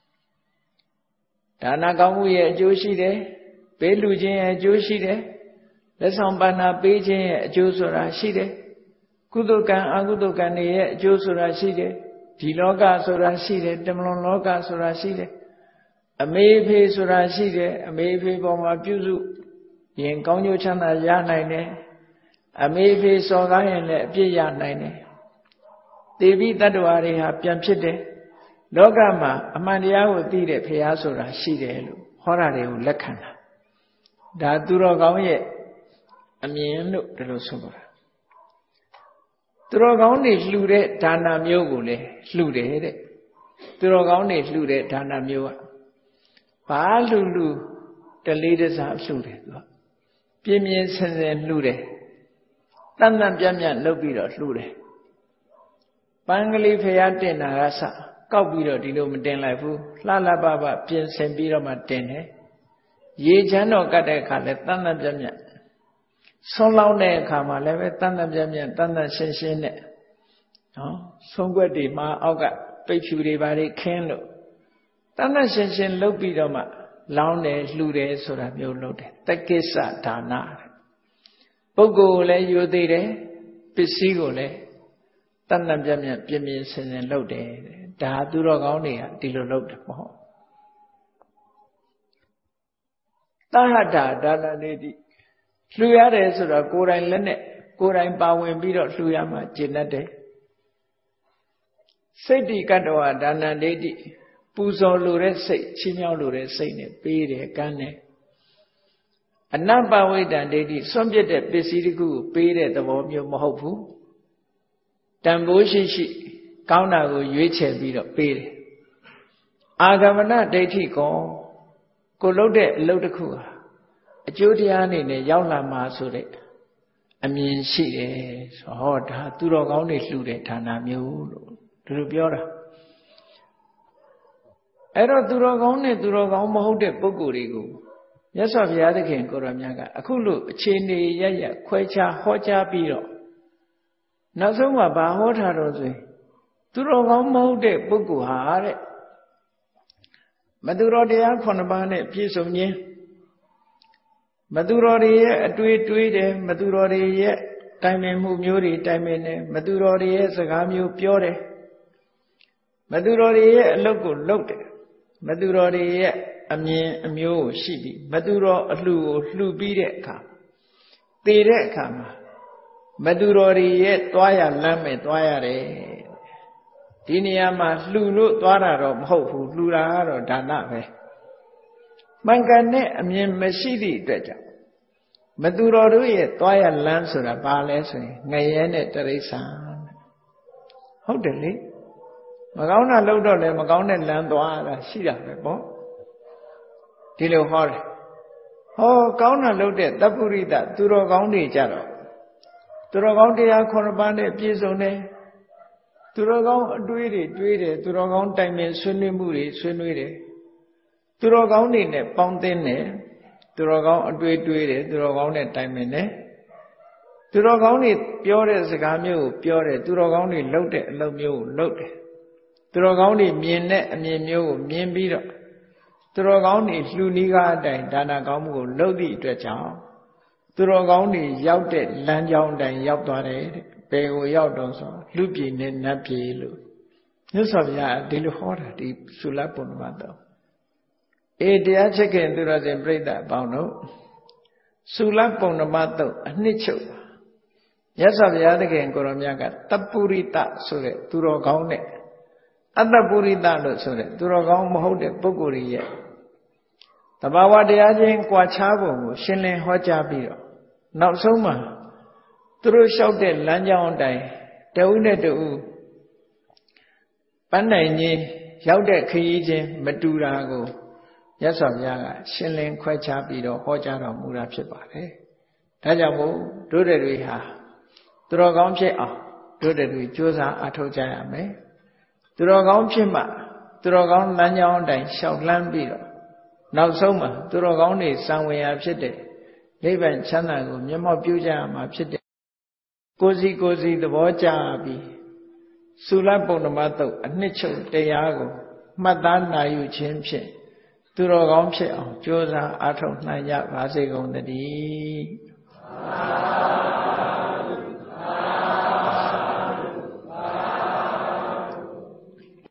ဒါနကောင်းမှုရဲ့အကျိုးရှိတယ်ပေးလူခြင်းရဲ့အကျိုးရှိတယ်လက်ဆောင်ပဏ္ဏပေးခြင်းရဲ့အကျိုးဆိုတာရှိတယ်ကုသိုလ်ကံအကုသိုလ်ကံတွေရဲ့အကျိုးဆိုတာရှိတယ်ဒီလောကဆိုတာရှိတယ်တမလွန်လောကဆိုတာရှိတယ်အမေဖေဆိုတာရှိတယ်အမေဖေပေါ်မှာပြုစုရင်ကောင်းကျိုးချမ်းသာရနိုင်တယ်အမေဖေစော်ကားရင်လည်းအပြည့်ရနိုင်တယ်တေဘိတ္တဝါတွေဟာပြန်ဖြစ်တယ်လောကမှာအမှန်တရားကိုသိတဲ့ဘုရားဆိုတာရှိတယ်လို့ဟောတာတွေကိုလက်ခံတာဒါသူတော်ကောင်းရဲ့အမြင်လို့ဒီလိုဆိုပါသူတော်ကောင်းတွေလှူတဲ့ဒါနမျိုးကိုလည်းလှူတယ်တဲ့သူတော်ကောင်းတွေလှူတဲ့ဒါနမျိုးကဘာလှူတလေးတစားလှူတယ်သူကပြင်းပြင်းစင်စင်လှူတယ်တန်တန်ပြတ်ပြတ်လုပ်ပြီးတော့လှူတယ်ပန်းကလေးဖျားတင်တာကစကောက်ပြီးတော့ဒီလိုမတင်လိုက်ဘူးလှလှပပပြင်ဆင်ပြီးတော့မှတင်တယ်ရေချမ်းတော်ကတ်တဲ့အခါလဲတန်တန်ပြတ်ပြတ်ဆုံးလောင်းတဲ့အခါမှာလည်းပဲတန်တန်ပြတ်ပြတ်တန်တန်ရှင်းရှင်းနဲ့နော်ဆုံးခွက်တွေမှာအောက်ကပိတ်ဖြူတွေဘာတွေခင်းလို့တန်တန်ရှင်းရှင်းလုပ်ပြီးတော့မှလောင်းတယ်လှူတယ်ဆိုတာမျိုးလုပ်တယ်တက္ကိစ္စဒါနပုဂ္ဂိုလ်ကိုလည်းယူသေးတယ်ပစ္စည်းကိုလည်းတန်တန်ပြတ်ပြတ်ပြင်းပြင်းစင်စင်လုပ်တယ်ဒါသူတော်ကောင်းတွေကဒီလိုလုပ်တယ်မဟုတ်သဟတာဒါနနေတိလှူရတယ်ဆိုတော့ကိုယ်တိုင်လက်နဲ့ကိုယ်တိုင်ပါဝင်ပြီးတော့လှူရမှကျင့်တတ်တယ်စိတ်တိကတ္တဝဒါနနေတိပူဇော်လိုတဲ့စိတ်ချီးမြှောက်လိုတဲ့စိတ်နဲ့ပေးတယ်ကမ်းတယ်အနပ္ပဝိတ္တဒိဋ္ဌိစွန့်ပြစ်တဲ့ပစ္စည်းတစ်ခုကိုပေးတဲ့သဘောမျိုးမဟုတ်ဘူးတန်ဖိုးရှိရှိကောင်းတာကိုရွေးချယ်ပြီးတော့ပေးတယ်အာဂမနဒိဋ္ဌိကိုလုပ်တဲ့အလုပ်တစ်ခုဟာအကျိုးတရားအနေနဲ့ရောက်လာမှာဆိုတဲ့အမြင်ရှိတယ်ဆိုဟောဒါသူတော်ကောင်းတွေလှူတဲ့ဌာနမျိုးလို့ဒီလိုပြောတာအဲ့တော့သူတော်ကောင်းနဲ့သူတော်ကောင်းမဟုတ်တဲ့ပုဂ္ဂိုလ်တွေကိုမြတ်စွာဘုရားသခင်ကိုရောမြတ်ကအခုလို့အခြေအနေရရခွဲခြားဟောကြားပြီးတော့နောက်ဆုံးမှာဘာဟောထားတော့ဆိုရင်သူတော်ကောင်းမဟုတ်တဲ့ပုဂ္ဂိုလ်ဟာတဲ့မသူတော်တရား9ပါးနဲ့ပြည့်စုံခြင်းမသူတော်တွေရဲ့အတွေ့တွေးတယ်မသူတော်တွေရဲ့တိုင်ပင်မှုမျိုးတွေတိုင်ပင်တယ်မသူတော်တွေရဲ့စကားမျိုးပြောတယ်မသူတော်တွေရဲ့အလုပ်ကိုလုပ်တယ်မသူတော်တွေရဲ့အမြင်အမျိုးကိုရှိပြီးမသူတော်အလှကိုလှူပြီးတဲ့အခါတည်တဲ့အခါမှာမသူတော်တွေရဲ့သွားရလမ်းမဲ့သွားရတယ်ဒီနေရာမှာလှူလို့သွားတာတော့မဟုတ်ဘူးလှူတာကတော့ဒါနပဲမှန်ကန်တဲ့အမြင်မရှိသည့်အတွက်ကြောင့်မသူတော်တို့ရဲ့သွားရလမ်းဆိုတာဘာလဲဆိုရင်ငရဲနဲ့တိရစ္ဆာန်ဟုတ်တယ်လေမကောင်းတာလုပ်တော့လည်းမကောင်းတဲ့လမ်းသွားတာရှိတာပဲပေါ့ဒီလိုဟောတယ်ဟောကောင်းတာလုပ်တဲ့တပ္ပုရိသသူတော်ကောင်းတွေကြတော့သူတော်ကောင်းတရား9ပါးနဲ့ပြည့်စုံတယ်သူတော်ကောင်းအတွေးတွေတွေးတယ်သူတော်ကောင်းတိုင်ပင်ဆွေးနွေးမှုတွေဆွေးနွေးတယ်သူတော်ကောင်းတွေနဲ့ပေါင်းသင်းတယ်သူတော်ကောင်းအတွေးတွေးတယ်သူတော်ကောင်းနဲ့တိုင်ပင်တယ်သူတော်ကောင်းတွေပြောတဲ့စကားမျိုးကိုပြောတယ်သူတော်ကောင်းတွေလုပ်တဲ့အလုပ်မျိုးကိုလုပ်တယ်သူတော်ကောင်းတွေမြင်တဲ့အမြင်မျိုးကိုမြင်ပြီးတော့သူတော်ကောင်းတွေလှူနီးကားအတိုင်းဒါနကောင်းမှုကိုလုပ်သည့်အတွက်ကြောင့်သူတော်ကောင်းတွေရောက်တဲ့လမ်းကြောင်းအတိုင်းရောက်သွားတယ်တဲ့ဘယ်ကိုရောက်တော့ဆိုလူပြည်နဲ့နတ်ပြည်လို့မြတ်စွာဘုရားဒီလိုဟောတာဒီသုလပုဏ္ဏမတော်တရားချစ်ခင်သူတော်စင်ပြိဿအပေါင်းတို့သုလပုဏ္ဏမတော်အနှစ်ချုပ်မြတ်စွာဘုရားသခင်ကိုရောမြတ်ကတပ္ပုရိတဆိုတဲ့သူတော်ကောင်းနဲ့အတ္တပုရိသလို့ဆိုတဲ့သူတော်ကောင်းမဟုတ်တဲ့ပုဂ္ဂိုလ်ရဲ့တဘာဝတရားချင်းကွာခြားပုံကိုရှင်းလင်းဟောကြားပြီးတော့နောက်ဆုံးမှာသူတို့လျှောက်တဲ့လမ်းကြောင်းအတိုင်းတဦးနဲ့တဦးပန်းနိုင်ကြီးရောက်တဲ့ခရီးချင်းမတူတာကိုမြတ်စွာဘုရားကရှင်းလင်းခွဲခြားပြီးတော့ဟောကြားတော်မူတာဖြစ်ပါတယ်ဒါကြောင့်မို့တို့တွေဟာသူတော်ကောင်းဖြစ်အောင်တို့တွေကြိုးစားအားထုတ်ကြရမယ်သူတော်ကောင်းဖြစ်မှသူတော်ကောင်းလမ်းကြောင်းအတိုင်းလျှောက်လှမ်းပြီးတော့နောက်ဆုံးမှာသူတော်ကောင်းတွေစံဝင်ရာဖြစ်တဲ့နိဗ္ဗာန်ချမ်းသာကိုမျက်မှောက်ပြုကြရမှာဖြစ်တဲ့ကိုယ်စီသဘောကျပြီးသုလပုံဓမ္မတုတ်အနှစ်ချုပ်တရားကိုမှတ်သားနိုင်ယူခြင်းဖြင့်သူတော်ကောင်းဖြစ်အောင်ကြိုးစားအားထုတ်နိုင်ကြပါစေကုန်သတည်း